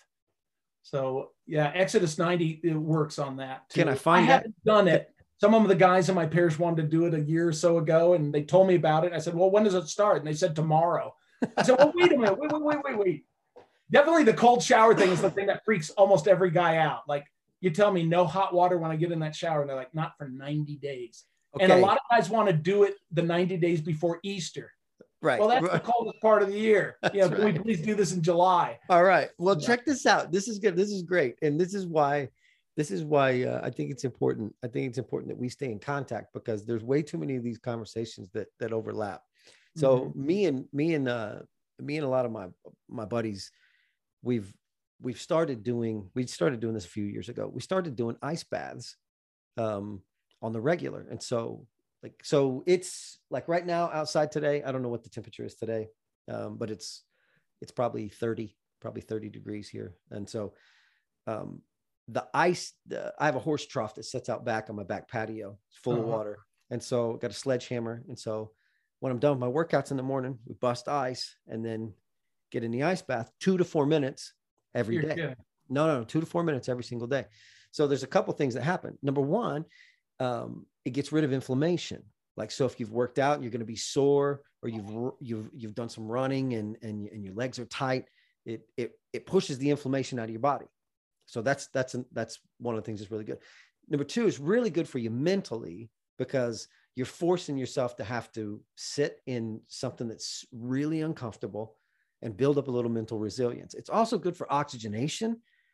So yeah, Exodus ninety, it works on that too. Can I find I that? haven't done it. Some of the guys in my parish wanted to do it a year or so ago, and they told me about it. I said, well, when does it start? And they said, tomorrow. I said, well, wait a minute, wait, wait, wait, wait, wait. Definitely the cold shower thing is the thing that freaks almost every guy out. Like, you tell me no hot water when I get in that shower, and they're like, not for ninety days. Okay. And a lot of guys want to do it the ninety days before Easter. Right. Well, that's right. the coldest part of the year. You know, can right. we please do this in July? All right. Well, yeah. Check this out. This is good. This is great. And this is why, this is why uh, I think it's important. I think it's important that we stay in contact, because there's way too many of these conversations that, that overlap. So mm-hmm. me and me and uh, me and a lot of my, my buddies, we've, we've started doing, we started doing this a few years ago. We started doing ice baths um, on the regular. And so like, so it's like right now outside today, I don't know what the temperature is today, um, but it's, it's probably thirty, probably thirty degrees here. And so um, the ice, the, I have a horse trough that sits out back on my back patio. It's full uh-huh. of water. And so got a sledgehammer. And so when I'm done with my workouts in the morning, we bust ice and then get in the ice bath, two to four minutes every You're day. Kidding. No, no, no, two to four minutes every single day. So there's a couple things that happen. Number one, um, it gets rid of inflammation. Like, so if you've worked out and you're going to be sore, or you've, you've, you've done some running and, and, and your legs are tight, it, it, it pushes the inflammation out of your body. So that's, that's, that's one of the things that's really good. Number two is really good for you mentally, because you're forcing yourself to have to sit in something that's really uncomfortable and build up a little mental resilience. It's also good for oxygenation.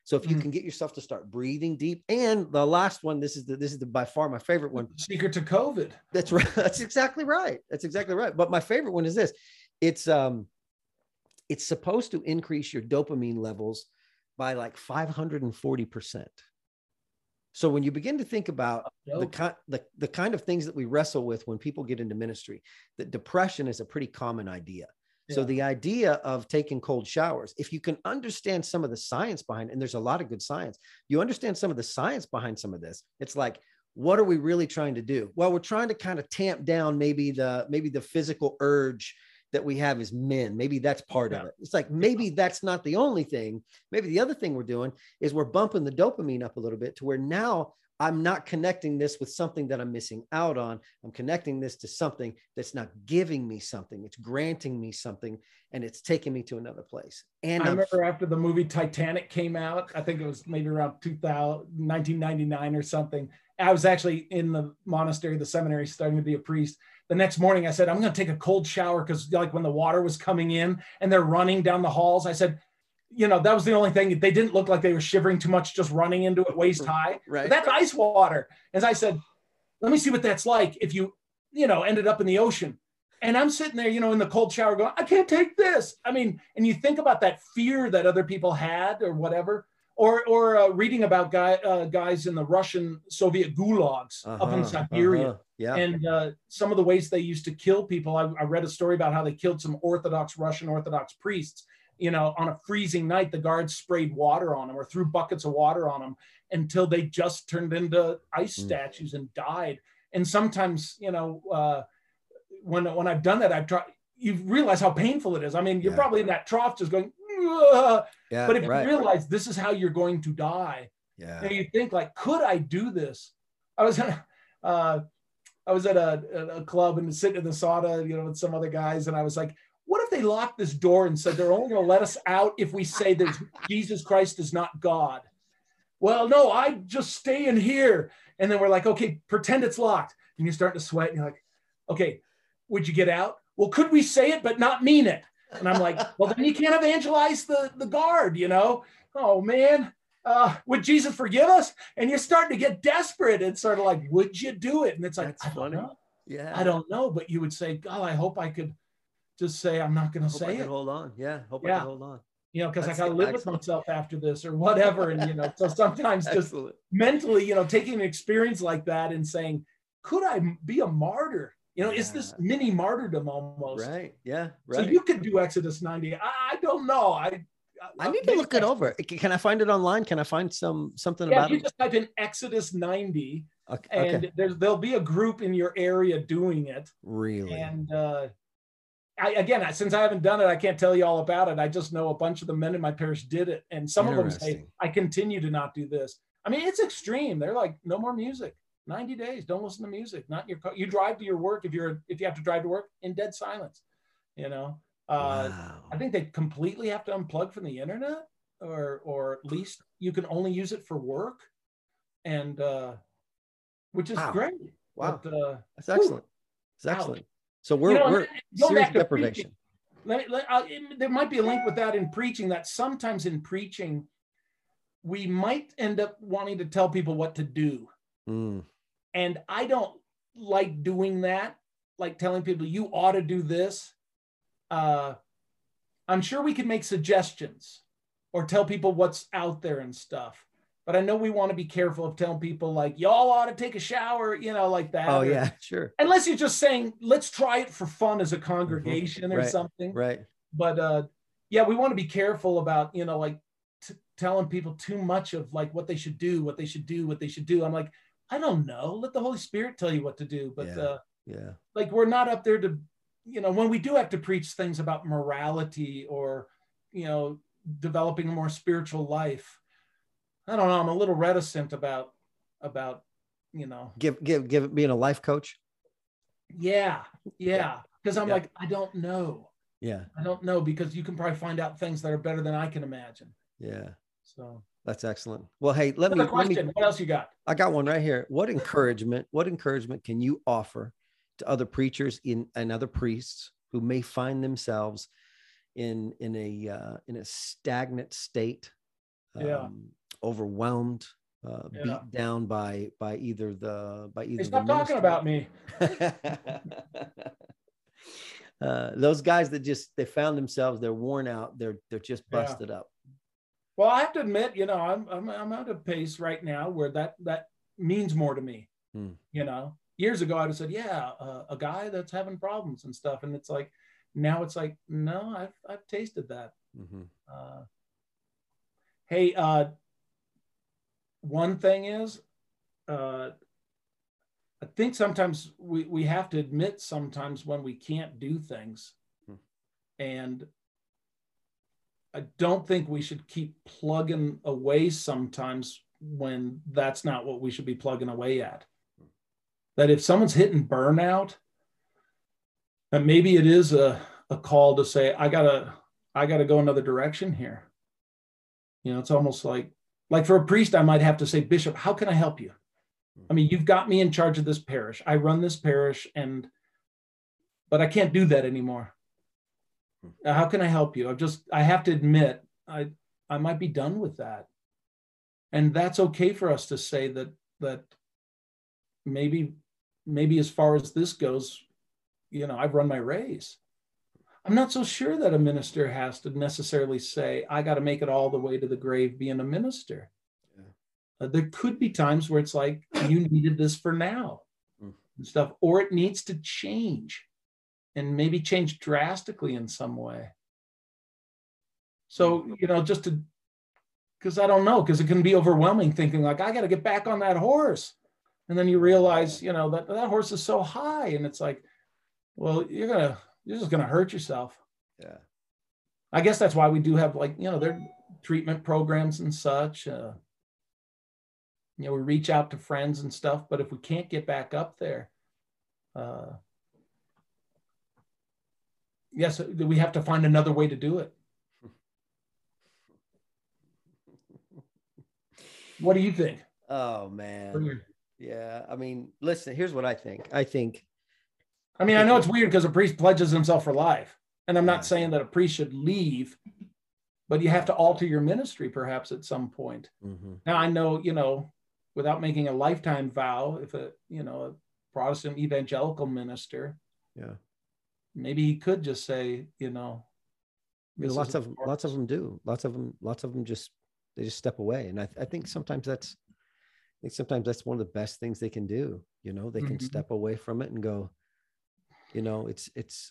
So if you mm. can get yourself to start breathing deep, and the last one, this is the, this is the, by far my favorite one. Secret to COVID. That's right. That's exactly right. That's exactly right. But my favorite one is this. It's, um, it's supposed to increase your dopamine levels by like five hundred forty percent. So when you begin to think about the kind, the, the kind of things that we wrestle with when people get into ministry, that depression is a pretty common idea. Yeah. So the idea of taking cold showers, if you can understand some of the science behind, and there's a lot of good science, you understand some of the science behind some of this. It's like, what are we really trying to do? Well, we're trying to kind of tamp down maybe the, maybe the physical urge that we have as men. Maybe that's part yeah. of it. It's like, maybe that's not the only thing. Maybe the other thing we're doing is we're bumping the dopamine up a little bit to where now I'm not connecting this with something that I'm missing out on. I'm connecting this to something that's not giving me something. It's granting me something, and it's taking me to another place. And I I'm, remember after the movie Titanic came out, I think it was maybe around two thousand, nineteen ninety-nine or something. I was actually in the monastery, the seminary, starting to be a priest. The next morning I said, I'm going to take a cold shower, because like when the water was coming in and they're running down the halls, I said, you know, that was the only thing. They didn't look like they were shivering too much, just running into it waist high. Right. But that's ice water. As I said, let me see what that's like if you, you know, ended up in the ocean. And I'm sitting there, you know, in the cold shower going, I can't take this. I mean, and you think about that fear that other people had or whatever, or or uh, reading about guy, uh, guys in the Russian Soviet gulags uh-huh, up in Siberia. Uh-huh. Yeah. And uh, some of the ways they used to kill people. I, I read a story about how they killed some Orthodox, Russian Orthodox priests. You know, on a freezing night, the guards sprayed water on them or threw buckets of water on them until they just turned into ice mm. statues and died. And sometimes, you know, uh, when, when I've done that, I've tried, you realize how painful it is. I mean, you're yeah. probably in that trough just going, yeah, but if right. you realize this is how you're going to die, yeah. and you think like, could I do this? I was, uh, I was at a, a club and sitting in the sauna, you know, with some other guys. And I was like, what if they locked this door and said they're only going to let us out if we say that Jesus Christ is not God? Well, no, I just stay in here. And then we're like, okay, pretend it's locked. And you're starting to sweat. And you're like, okay, would you get out? Well, could we say it, but not mean it? And I'm like, well, then you can't evangelize the, the guard, you know? Oh, man. Uh, would Jesus forgive us? And you're starting to get desperate and sort of like, would you do it? And it's like, That's I don't funny. know. Yeah. I don't know. But you would say, God, I hope I could just say, I'm not going to say I it. Hold on. Yeah. Hope yeah. I can hold on. You know, because I That's got to live excellent. with myself after this or whatever. And, you know, so sometimes just mentally, you know, taking an experience like that and saying, could I be a martyr? You know, yeah. it's this mini martyrdom almost. Right. Yeah. Right. So you could do Exodus ninety. I, I don't know. I I need to look it over. Can I find it online? Can I find some something yeah, about you it? just type in Exodus ninety, okay. and okay. there's there'll be a group in your area doing it. Really? And uh, I again, since I haven't done it, I can't tell you all about it. I just know a bunch of the men in my parish did it, and some of them say, "I continue to not do this." I mean, it's extreme. They're like, "No more music. ninety days. Don't listen to music. Not in your car. You drive to your work if you're if you have to drive to work in dead silence." You know. Uh, wow. I think they completely have to unplug from the internet, or or at least you can only use it for work, and uh, which is wow. great. Wow, but, uh, that's excellent. That's excellent. So we're you know, we're serious deprivation. Let, let, uh, it, there might be a link with that in preaching. That sometimes in preaching, we might end up wanting to tell people what to do, mm. and I don't like doing that. Like telling people you ought to do this. Uh, I'm sure we can make suggestions or tell people what's out there and stuff, but I know we want to be careful of telling people like, y'all ought to take a shower, you know, like that. Oh or, yeah, sure. Unless you're just saying, let's try it for fun as a congregation mm-hmm. or right. something. Right. But uh, yeah, we want to be careful about, you know, like t- telling people too much of like what they should do, what they should do, what they should do. I'm like, I don't know. Let the Holy Spirit tell you what to do. But yeah. uh, yeah, like we're not up there to, you know, when we do have to preach things about morality or, you know, developing a more spiritual life, I don't know. I'm a little reticent about, about, you know, give, give, give being a life coach. Yeah. Yeah. Because I'm yeah. like, I don't know. Yeah. I don't know, because you can probably find out things that are better than I can imagine. Yeah. So that's excellent. Well, hey, let me, question. let me, what else you got? I got one right here. What encouragement, what encouragement can you offer to other preachers in and other priests who may find themselves in, in a, uh, in a stagnant state, um, yeah. overwhelmed, uh, Yeah. beat down by by either the by either. Hey, stop the talking about me. uh, those guys that just they found themselves, they're worn out, they're they're just busted Yeah. up. Well, I have to admit, you know, I'm I'm I'm at a pace right now where that that means more to me. Hmm. You know, years ago I'd have said, yeah, uh, a guy that's having problems and stuff, and it's like now it's like, no, I've I've tasted that. Mm-hmm. Uh, hey, uh, one thing is, uh, I think sometimes we we have to admit sometimes when we can't do things, hmm. and I don't think we should keep plugging away sometimes when that's not what we should be plugging away at. That if someone's hitting burnout, then maybe it is a, a call to say, I gotta, I gotta go another direction here. You know, it's almost like, like for a priest, I might have to say, Bishop, how can I help you? I mean, you've got me in charge of this parish. I run this parish, and, but I can't do that anymore. How can I help you? I've just, I have to admit, I, I might be done with that. And that's okay for us to say that, that maybe, maybe as far as this goes, you know, I've run my race. I'm not so sure that a minister has to necessarily say, I got to make it all the way to the grave being a minister. Yeah. Uh, there could be times where it's like, you needed this for now mm. and stuff, or it needs to change. And maybe change drastically in some way. So, you know, just to, because I don't know, because it can be overwhelming thinking like, I got to get back on that horse. And then you realize, you know, that that horse is so high. And it's like, well, you're going to, you're just going to hurt yourself. Yeah. I guess that's why we do have like, you know, there are treatment programs and such. Uh, you know, we reach out to friends and stuff. But if we can't get back up there, uh, yes, we have to find another way to do it. What do you think? Oh, man. Yeah. I mean, listen, here's what I think. I think. I mean, I know it's weird because a priest pledges himself for life. And I'm not saying that a priest should leave, but you have to alter your ministry perhaps at some point. Mm-hmm. Now, I know, you know, without making a lifetime vow, if a, you know, a Protestant evangelical minister, yeah, maybe he could just say, you know, I mean, lots of them, lots of them do. Lots of them, lots of them just they just step away. And I, I think sometimes that's, I think sometimes that's one of the best things they can do. You know, they can mm-hmm. step away from it and go, you know, it's it's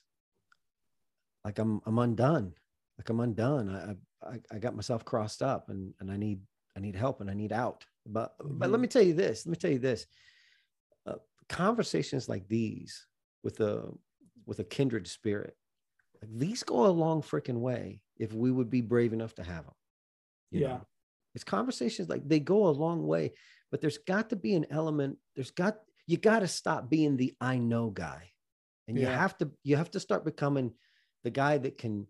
like I'm I'm undone, like I'm undone. I I, I got myself crossed up, and and I need I need help, and I need out. But mm-hmm. but let me tell you this. Let me tell you this. Uh, conversations like these with a with a kindred spirit, like these go a long freaking way if we would be brave enough to have them. Yeah. Know? It's conversations like they go a long way, but there's got to be an element. There's got, you got to stop being the, I know guy. And yeah. you have to, you have to start becoming the guy that can,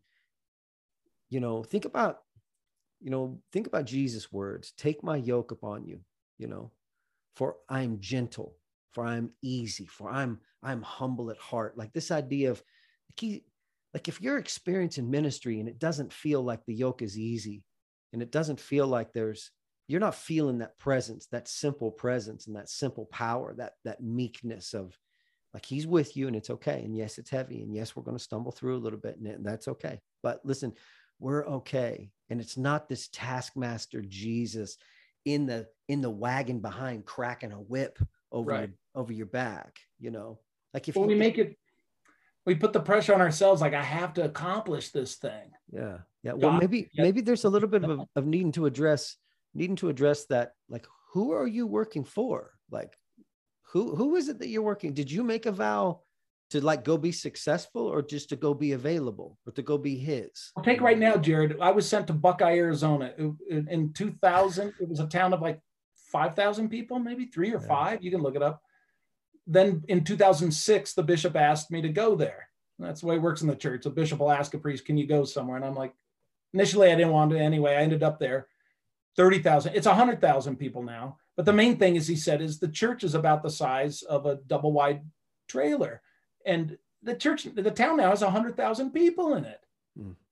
you know, think about, you know, think about Jesus' words, take my yoke upon you, you know, for I'm gentle, for I'm easy, for I'm, I'm humble at heart. Like this idea of like, he, like if you're experiencing ministry and it doesn't feel like the yoke is easy and it doesn't feel like there's, you're not feeling that presence, that simple presence and that simple power, that, that meekness of like, he's with you and it's okay. And yes, it's heavy. And yes, we're going to stumble through a little bit and that's okay. But listen, we're okay. And it's not this taskmaster Jesus in the, in the wagon behind cracking a whip over, right. over your back, you know, like if well, you, we make it, we put the pressure on ourselves. Like I have to accomplish this thing. Yeah. Yeah. Well, God, maybe, yeah. maybe there's a little bit of, of needing to address, needing to address that. Like, who are you working for? Like, who, who is it that you're working? Did you make a vow to like go be successful or just to go be available or to go be his? I'll take right now, Jared. I was sent to Buckeye, Arizona in, in two thousand. It was a town of like five thousand people, maybe three or yeah. five. You can look it up. Then in two thousand six, the bishop asked me to go there. And that's the way it works in the church. The bishop will ask a priest, can you go somewhere? And I'm like, initially I didn't want to anyway. I ended up there. thirty thousand. It's one hundred thousand people now. But the main thing, as he said, is the church is about the size of a double wide trailer. And the church, the town now has one hundred thousand people in it. Mm.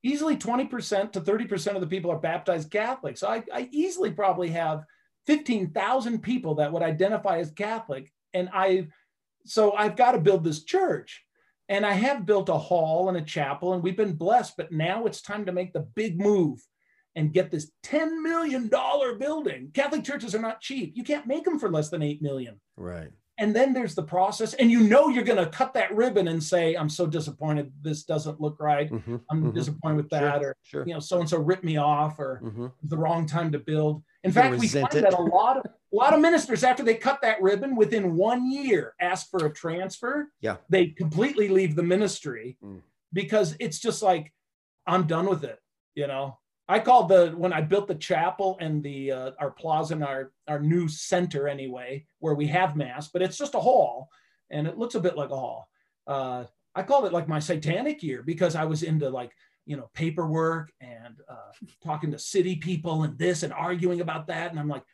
easily twenty percent to thirty percent of the people are baptized Catholic. So I, I easily probably have fifteen thousand people that would identify as Catholic. And I, so I've got to build this church. And I have built a hall and a chapel, and we've been blessed, but now it's time to make the big move and get this ten million dollars building. Catholic churches are not cheap. You can't make them for less than eight million. Right. And then there's the process, and you know you're going to cut that ribbon and say, I'm so disappointed. This doesn't look right. Mm-hmm, I'm mm-hmm. disappointed with that. Sure, or, sure. you know, so-and-so ripped me off, or mm-hmm. the wrong time to build. In You're fact, we find it. that a lot of a lot of ministers, after they cut that ribbon, within one year, ask for a transfer. Yeah. They completely leave the ministry mm. because it's just like, I'm done with it. You know, I called the, when I built the chapel and the, uh, our plaza and our, our new center anyway, where we have mass, but it's just a hall and it looks a bit like a hall. Uh, I called it like my satanic year because I was into like, you know, paperwork and uh, talking to city people and this and arguing about that. And I'm like,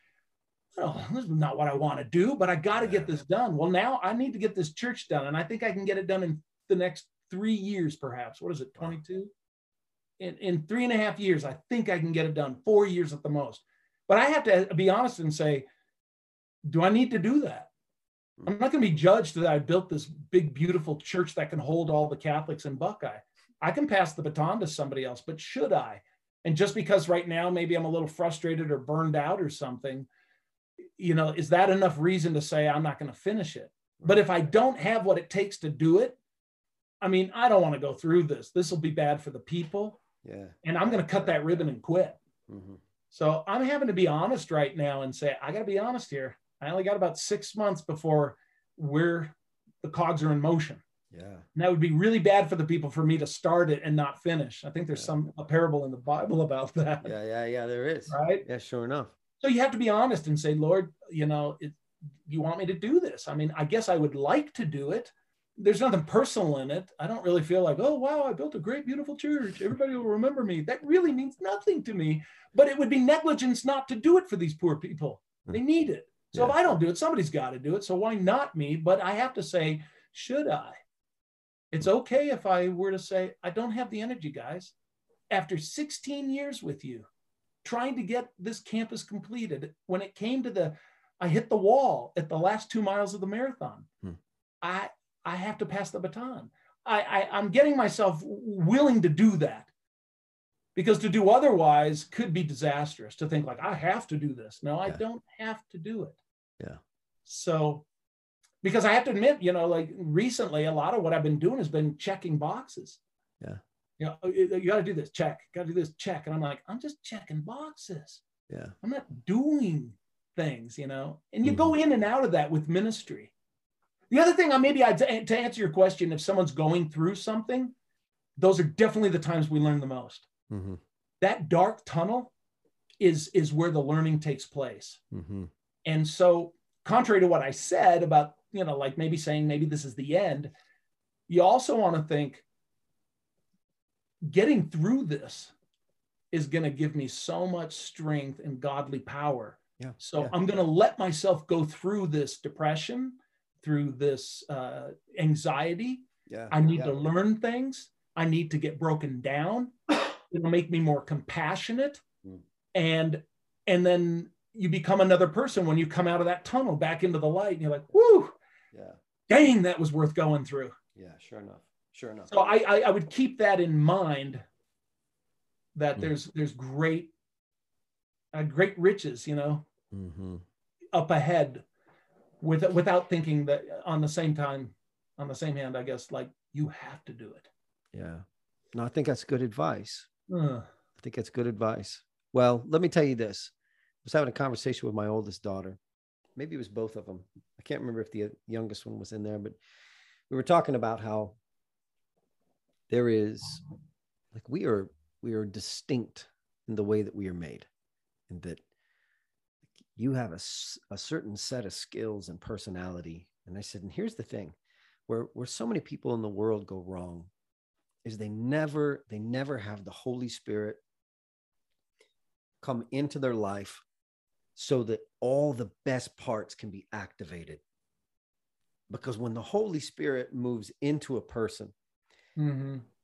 oh, this is not what I want to do, but I got to get this done. Well, now I need to get this church done. And I think I can get it done in the next three years, perhaps. What is it, twenty-two? In, in three and a half years, I think I can get it done, four years at the most. But I have to be honest and say, do I need to do that? I'm not going to be judged that I built this big, beautiful church that can hold all the Catholics in Buckeye. I can pass the baton to somebody else, but should I? And just because right now, maybe I'm a little frustrated or burned out or something, you know, is that enough reason to say I'm not going to finish it? But if I don't have what it takes to do it, I mean, I don't want to go through this. This will be bad for the people. Yeah. And I'm going to cut that ribbon and quit. Mm-hmm. So I'm having to be honest right now and say, I got to be honest here. I only got about six months before we're, the cogs are in motion. Yeah. And that would be really bad for the people for me to start it and not finish. I think there's yeah. some a parable in the Bible about that. Yeah, yeah, yeah, there is. Right? Yeah, sure enough. So you have to be honest and say, Lord, you know, it, you want me to do this? I mean, I guess I would like to do it. There's nothing personal in it. I don't really feel like, oh, wow, I built a great, beautiful church. Everybody will remember me. That really means nothing to me. But it would be negligence not to do it for these poor people. They need it. So yeah. if I don't do it, somebody's got to do it. So why not me? But I have to say, should I? It's okay if I were to say, I don't have the energy, guys. After sixteen years with you, trying to get this campus completed, when it came to the, I hit the wall at the last two miles of the marathon. Hmm. I I have to pass the baton. I, I I'm getting myself willing to do that, because to do otherwise could be disastrous. To think like I have to do this. No, I yeah. don't have to do it. Yeah. So, because I have to admit, you know, like recently, a lot of what I've been doing has been checking boxes. Yeah. You know, you got to do this, check, got to do this, check. And I'm like, I'm just checking boxes. Yeah. I'm not doing things, you know, and you mm-hmm. go in and out of that with ministry. The other thing, I maybe I, to answer your question, if someone's going through something, those are definitely the times we learn the most. Mm-hmm. That dark tunnel is, is where the learning takes place. Mm-hmm. And so contrary to what I said about, you know, like maybe saying maybe this is the end, you also want to think, getting through this is going to give me so much strength and godly power. Yeah. So yeah. I'm going to let myself go through this depression, through this uh, anxiety. Yeah. I need yeah. to learn things. I need to get broken down. It'll make me more compassionate. Mm. And, and then you become another person when you come out of that tunnel back into the light and you're like, whoo, yeah, dang, that was worth going through. Yeah, sure enough. Sure enough. So I, I, I would keep that in mind, that mm. there's, there's great, uh, great riches, you know, mm-hmm. up ahead, with, without thinking that on the same time, on the same hand, I guess, like you have to do it. Yeah. No, I think that's good advice. Uh. I think that's good advice. Well, let me tell you this. I was having a conversation with my oldest daughter. Maybe it was both of them. I can't remember if the youngest one was in there, but we were talking about how there is, like, we are, we are distinct in the way that we are made, and that you have a, a certain set of skills and personality. And I said, and here's the thing, where, where so many people in the world go wrong is they never, they never have the Holy Spirit come into their life so that all the best parts can be activated. Because when the Holy Spirit moves into a person, mm-hmm.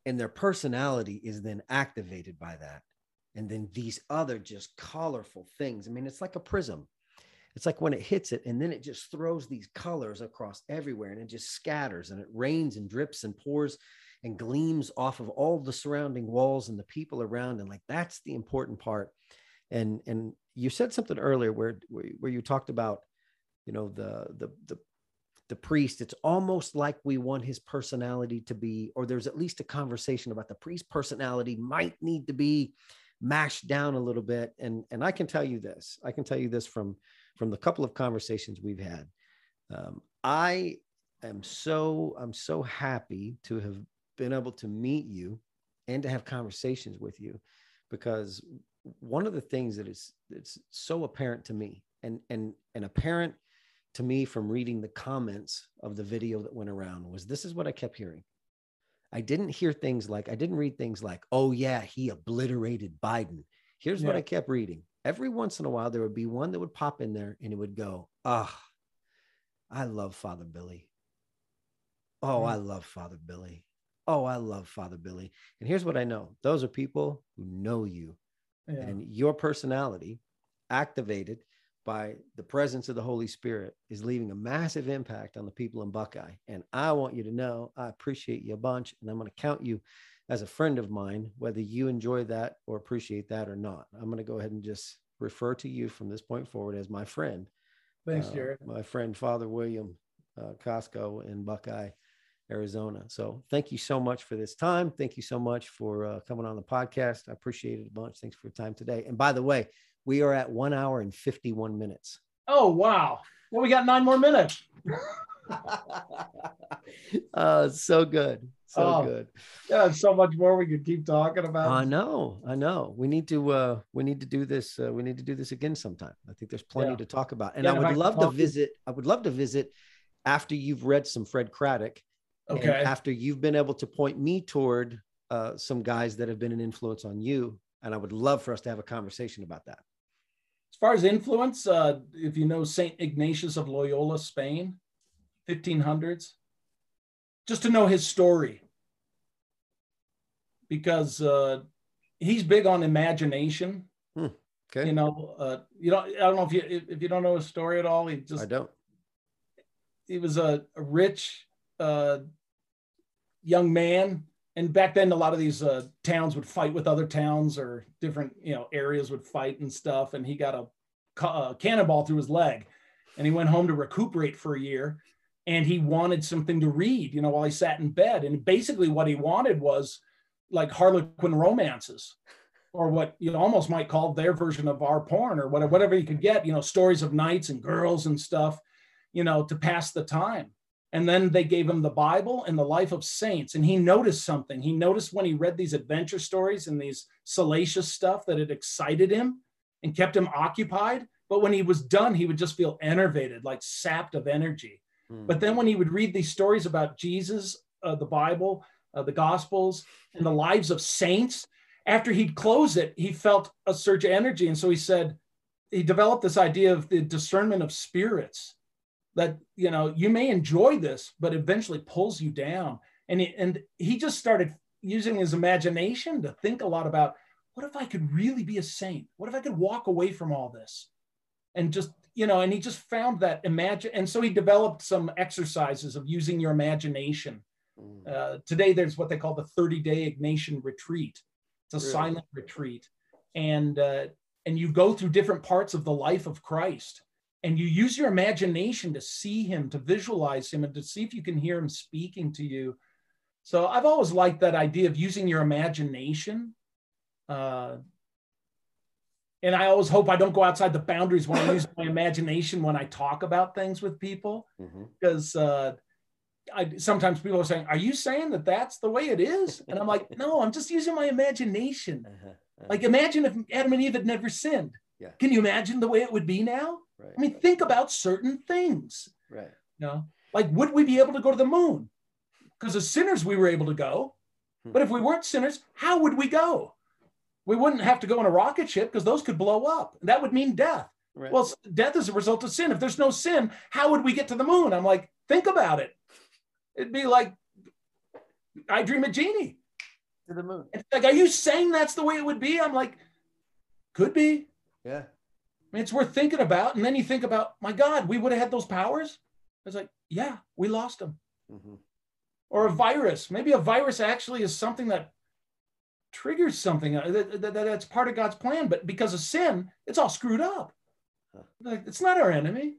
and their personality is then activated by that. And then these other just colorful things. I mean, it's like a prism. It's like when it hits it, and then it just throws these colors across everywhere, and it just scatters, and it rains and drips and pours and gleams off of all the surrounding walls and the people around. And like, that's the important part. And, and you said something earlier where, where, where you talked about, you know, the, the, the, the priest. It's almost like we want his personality to be, or there's at least a conversation about the priest's personality might need to be mashed down a little bit. And, and I can tell you this, I can tell you this from, from the couple of conversations we've had. Um, I am so, I'm so happy to have been able to meet you and to have conversations with you, because one of the things that is, it's so apparent to me, and, and, and apparent to me from reading the comments of the video that went around, was this is what I kept hearing. I didn't hear things like, I didn't read things like, oh yeah, he obliterated Biden. Here's yeah. what I kept reading. Every once in a while, there would be one that would pop in there and it would go, ah, oh, I love Father Billy. Oh, I love Father Billy. Oh, I love Father Billy. And here's what I know. Those are people who know you, yeah. and your personality activated by the presence of the Holy Spirit is leaving a massive impact on the people in Buckeye. And I want you to know, I appreciate you a bunch, and I'm going to count you as a friend of mine, whether you enjoy that or appreciate that or not. I'm going to go ahead and just refer to you from this point forward as my friend. Thanks, Jared. Uh, my friend, Father William uh, Costco in Buckeye, Arizona. So thank you so much for this time. Thank you so much for uh, coming on the podcast. I appreciate it a bunch. Thanks for your time today. And by the way, we are at one hour and fifty-one minutes. Oh, wow. Well, we got nine more minutes. uh, so good. So oh, good. Yeah, so much more we could keep talking about. I know. I know. We need to, uh, we need to do this. Uh, we need to do this again sometime. I think there's plenty yeah. to talk about. And yeah, I would I love to visit. I would love to visit after you've read some Fred Craddock. Okay. And after you've been able to point me toward uh, some guys that have been an influence on you. And I would love for us to have a conversation about that. As far as influence, uh, if you know Saint Ignatius of Loyola, Spain, fifteen hundreds, just to know his story, because uh, he's big on imagination. Hmm. Okay. You know, uh, you know, I don't know if you if you don't know his story at all. He just I don't. He was a, a rich uh, young man. And back then, a lot of these uh, towns would fight with other towns, or different, you know, areas would fight and stuff. And he got a, a cannonball through his leg, and he went home to recuperate for a year. And he wanted something to read, you know, while he sat in bed. And basically, what he wanted was like Harlequin romances, or what you almost might call their version of our porn, or whatever, whatever he could get, you know, stories of knights and girls and stuff, you know, to pass the time. And then they gave him the Bible and the life of saints. And he noticed something. He noticed when he read these adventure stories and these salacious stuff that it excited him and kept him occupied. But when he was done, he would just feel enervated, like sapped of energy. Mm. But then when he would read these stories about Jesus, uh, the Bible, uh, the Gospels, and the lives of saints, after he'd close it, he felt a surge of energy. And so he said, he developed this idea of the discernment of spirits. That, you know, you may enjoy this, but eventually pulls you down. And he, and he just started using his imagination to think a lot about, what if I could really be a saint? What if I could walk away from all this? And just, you know, and he just found that imagine. And so he developed some exercises of using your imagination. Uh, today, there's what they call the thirty-day Ignatian retreat. It's a really? silent retreat. And, uh, and you go through different parts of the life of Christ. And you use your imagination to see him, to visualize him, and to see if you can hear him speaking to you. So I've always liked that idea of using your imagination. Uh, and I always hope I don't go outside the boundaries when I use my imagination when I talk about things with people. Mm-hmm. Because uh, I, sometimes people are saying, are you saying that that's the way it is? And I'm like, no, I'm just using my imagination. Uh-huh. Uh-huh. Like, imagine if Adam and Eve had never sinned. Yeah. Can you imagine the way it would be now? Right. I mean, think about certain things. Right. You know, like, would we be able to go to the moon? Because as sinners, we were able to go. Hmm. But if we weren't sinners, how would we go? We wouldn't have to go in a rocket ship, because those could blow up. That would mean death. Right. Well, death is a result of sin. If there's no sin, how would we get to the moon? I'm like, think about it. It'd be like, I Dream of Jeannie. to the moon. It's like, are you saying that's the way it would be? I'm like, could be. Yeah. I mean, it's worth thinking about. And then you think about, my God, we would have had those powers. I was like, yeah, we lost them. Mm-hmm. Or a virus. Maybe a virus actually is something that triggers something that, that, that's part of God's plan, but because of sin, it's all screwed up. Huh. Like, it's not our enemy,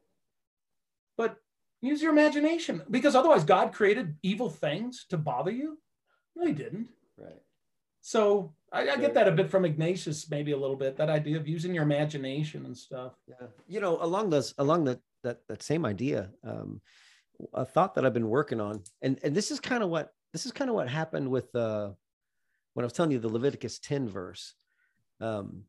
but use your imagination, because otherwise God created evil things to bother you. No, he didn't. Right. So I, I get that a bit from Ignatius, maybe a little bit, that idea of using your imagination and stuff. Yeah. You know, along those, along the, that, that same idea, um, a thought that I've been working on, and, and this is kind of what, this is kind of what happened with, uh, when I was telling you the Leviticus ten verse, um,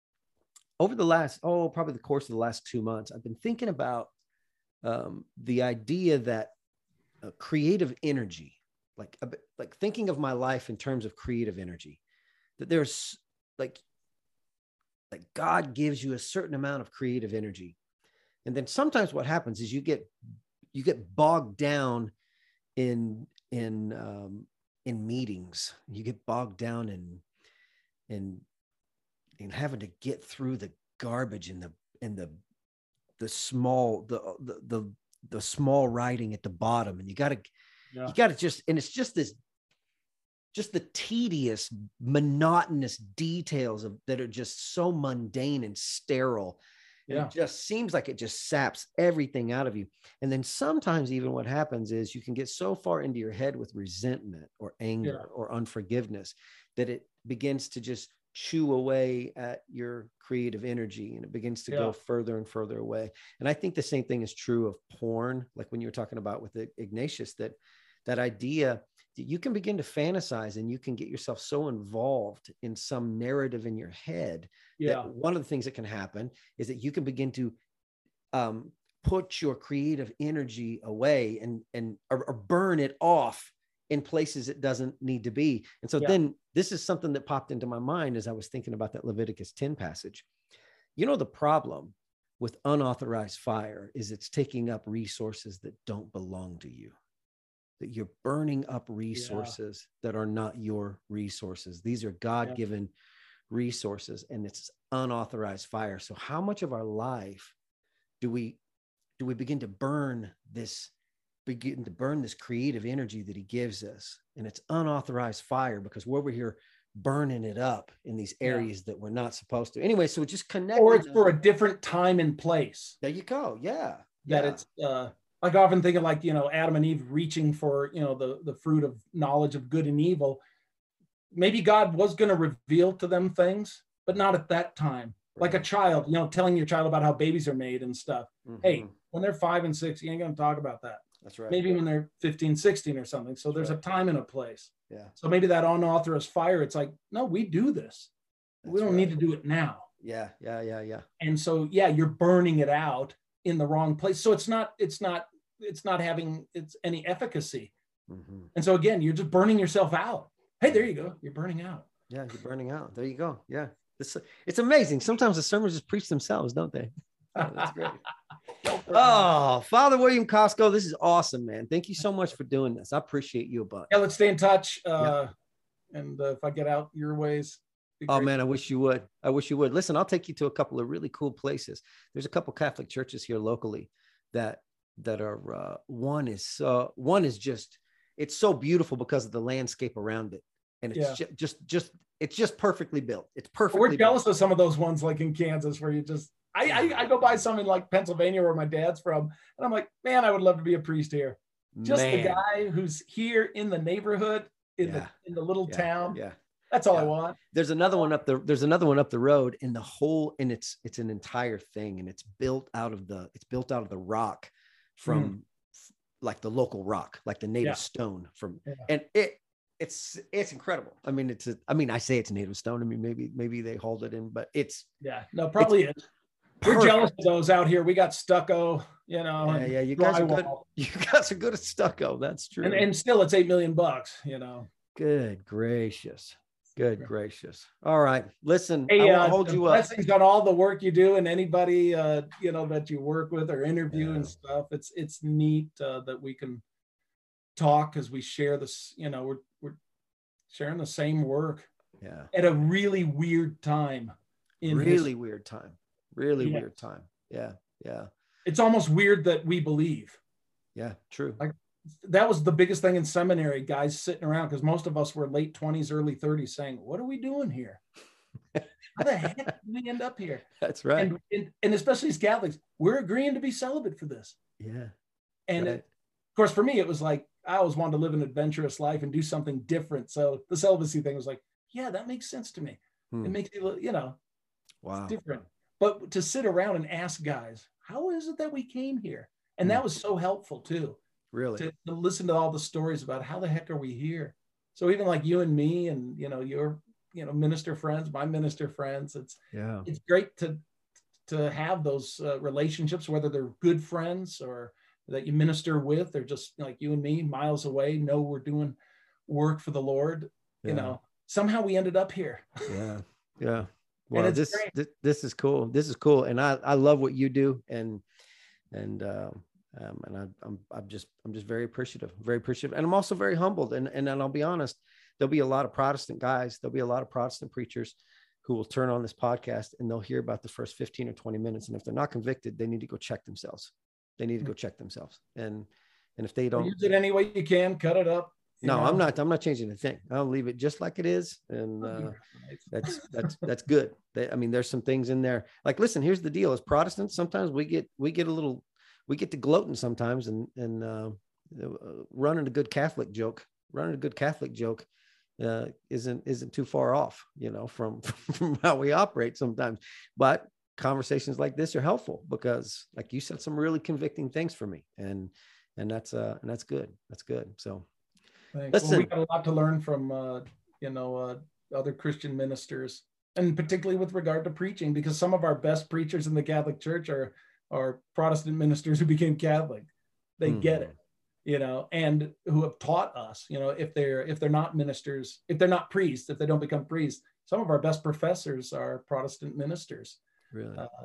over the last, oh, probably the course of the last two months, I've been thinking about um, the idea that uh, creative energy, like, a bit, like thinking of my life in terms of creative energy, that there's like, like God gives you a certain amount of creative energy. And then sometimes what happens is you get, you get bogged down in, in, um, in meetings. You get bogged down in, in, in having to get through the garbage and the, and the, the small, the, the, the, the small writing at the bottom. And you got to, yeah. you got to just, and it's just this, just the tedious, monotonous details of that are just so mundane and sterile. Yeah. It just seems like it just saps everything out of you. And then sometimes even what happens is you can get so far into your head with resentment or anger yeah. or unforgiveness that it begins to just chew away at your creative energy, and it begins to yeah. go further and further away. And I think the same thing is true of porn, like when you were talking about with Ignatius, that that idea that you can begin to fantasize and you can get yourself so involved in some narrative in your head. Yeah. That one of the things that can happen is that you can begin to um, put your creative energy away and, and or, or burn it off in places it doesn't need to be. And so yeah. then this is something that popped into my mind as I was thinking about that Leviticus ten passage. You know, the problem with unauthorized fire is it's taking up resources that don't belong to you. That you're burning up resources yeah. that are not your resources. These are God-given yeah. resources, and it's unauthorized fire. So how much of our life do we do we begin to burn this, begin to burn this creative energy that he gives us? And it's unauthorized fire because we're over here burning it up in these areas yeah. that we're not supposed to. Anyway, so just connect. Or it's for a different time and place. There you go. Yeah. That yeah. it's uh like often thinking like, you know, Adam and Eve reaching for, you know, the, the fruit of knowledge of good and evil. Maybe God was going to reveal to them things, but not at that time. Right. Like a child, you know, telling your child about how babies are made and stuff. Mm-hmm. Hey, when they're five and six, you ain't going to talk about that. That's right. Maybe when they're fifteen, sixteen or something. So That's there's right. a time and a place. Yeah. So maybe that unauthorized fire, it's like, no, we do this. That's we don't right. need to do it now. Yeah. Yeah. Yeah. Yeah. And so, yeah, you're burning it out in the wrong place. So it's not, it's not, it's not having it's any efficacy. Mm-hmm. And so again, you're just burning yourself out. Hey, there you go. You're burning out. Yeah, you're burning out. There you go. Yeah. It's, it's amazing. Sometimes the sermons just preach themselves, don't they? Oh, that's great. Oh, Father William Costco, this is awesome, man. Thank you so much for doing this. I appreciate you a bunch. Yeah, let's stay in touch. Uh, yeah. And uh, if I get out your ways. Oh man, I wish you would. I wish you would. Listen, I'll take you to a couple of really cool places. There's a couple Catholic churches here locally that that are uh, one is uh, one is just it's so beautiful because of the landscape around it, and it's yeah. ju- just just it's just perfectly built. It's perfectly. We're jealous built. of some of those ones like in Kansas where you just I, I I go by some in like Pennsylvania where my dad's from, and I'm like, man, I would love to be a priest here. Just man. The guy who's here in the neighborhood in yeah. the in the little yeah. town. Yeah. That's all yeah. I want. There's another one up the there's another one up the road, and the whole and it's it's an entire thing, and it's built out of the it's built out of the rock from mm. like the local rock, like the native yeah. stone from yeah. and it it's it's incredible. I mean, it's a, I mean, I say it's native stone. I mean, maybe maybe they hauled it in, but it's yeah, no, probably is. We're jealous of those out here. We got stucco, you know. Yeah, yeah, you guys are good. You guys are good at stucco. That's true. And, and still, it's eight million bucks. You know. Good gracious. Good gracious. All right. Listen, hey, I will uh, hold you up. Blessings on all the work you do and anybody, uh, you know, that you work with or interview yeah. and stuff. It's, it's neat uh, that we can talk as we share this, you know, we're, we're sharing the same work. Yeah. At a really weird time. In really history. weird time. Really yeah. weird time. Yeah. Yeah. It's almost weird that we believe. Yeah, true. Like that was the biggest thing in seminary, guys sitting around, because most of us were late twenties, early thirties saying, what are we doing here? How the heck did we end up here? That's right. And, and, and especially as Catholics, we're agreeing to be celibate for this. Yeah. And right. it, of course, for me, it was like, I always wanted to live an adventurous life and do something different. So the celibacy thing was like, yeah, that makes sense to me. Hmm. It makes you, you know, wow, different. But to sit around and ask guys, how is it that we came here? And that was so helpful too. Really? To, to listen to all the stories about how the heck are we here? So even like you and me and, you know, your, you know, minister friends, my minister friends, it's, yeah, it's great to, to have those uh, relationships, whether they're good friends or that you minister with, they're just like you and me miles away, know we're doing work for the Lord, yeah. you know, somehow we ended up here. Yeah. Yeah. Well, this, this, this is cool. This is cool. And I, I love what you do. And, and, um, um, and I, I'm, I'm just, I'm just very appreciative, very appreciative. And I'm also very humbled. And, and, and I'll be honest, there'll be a lot of Protestant guys. There'll be a lot of Protestant preachers who will turn on this podcast and they'll hear about the first fifteen or twenty minutes. And if they're not convicted, they need to go check themselves. They need to go check themselves. And, and if they don't use it any way you can, cut it up. No, know? I'm not, I'm not changing a thing. I'll leave it just like it is. And uh, that's, that's, that's good. They, I mean, there's some things in there. Like, listen, here's the deal. As Protestants, sometimes we get, we get a little, we get to gloating sometimes and, and uh, running a good Catholic joke, running a good Catholic joke uh, isn't, isn't too far off, you know, from, from how we operate sometimes. But conversations like this are helpful because, like you said, some really convicting things for me. And, and that's, uh, and that's good. That's good. So, Thanks. Well, we got a lot to learn from, uh, you know, uh, other Christian ministers, and particularly with regard to preaching, because some of our best preachers in the Catholic Church are, are Protestant ministers who became Catholic. They mm. get it, you know, and who have taught us, you know, if they're, if they're not ministers, if they're not priests, if they don't become priests, some of our best professors are Protestant ministers. Really? Uh,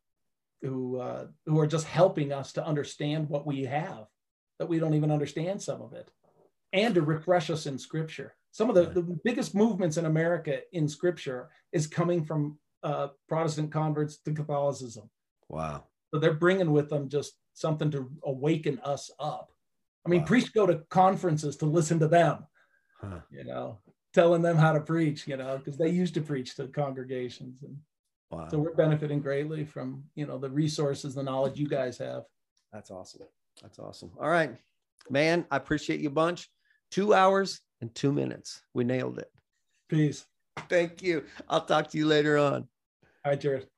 who, uh, who are just helping us to understand what we have, that we don't even understand some of it. And to refresh us in scripture. Some of the, the biggest movements in America in scripture is coming from uh, Protestant converts to Catholicism. Wow. So they're bringing with them just something to awaken us up. I mean, wow. priests go to conferences to listen to them, huh. you know, telling them how to preach, you know, because they used to preach to congregations. And wow. so we're benefiting greatly from, you know, the resources, the knowledge you guys have. That's awesome. That's awesome. All right, man, I appreciate you a bunch. Two hours and two minutes. We nailed it. Peace. Thank you. I'll talk to you later on. All right, Jared.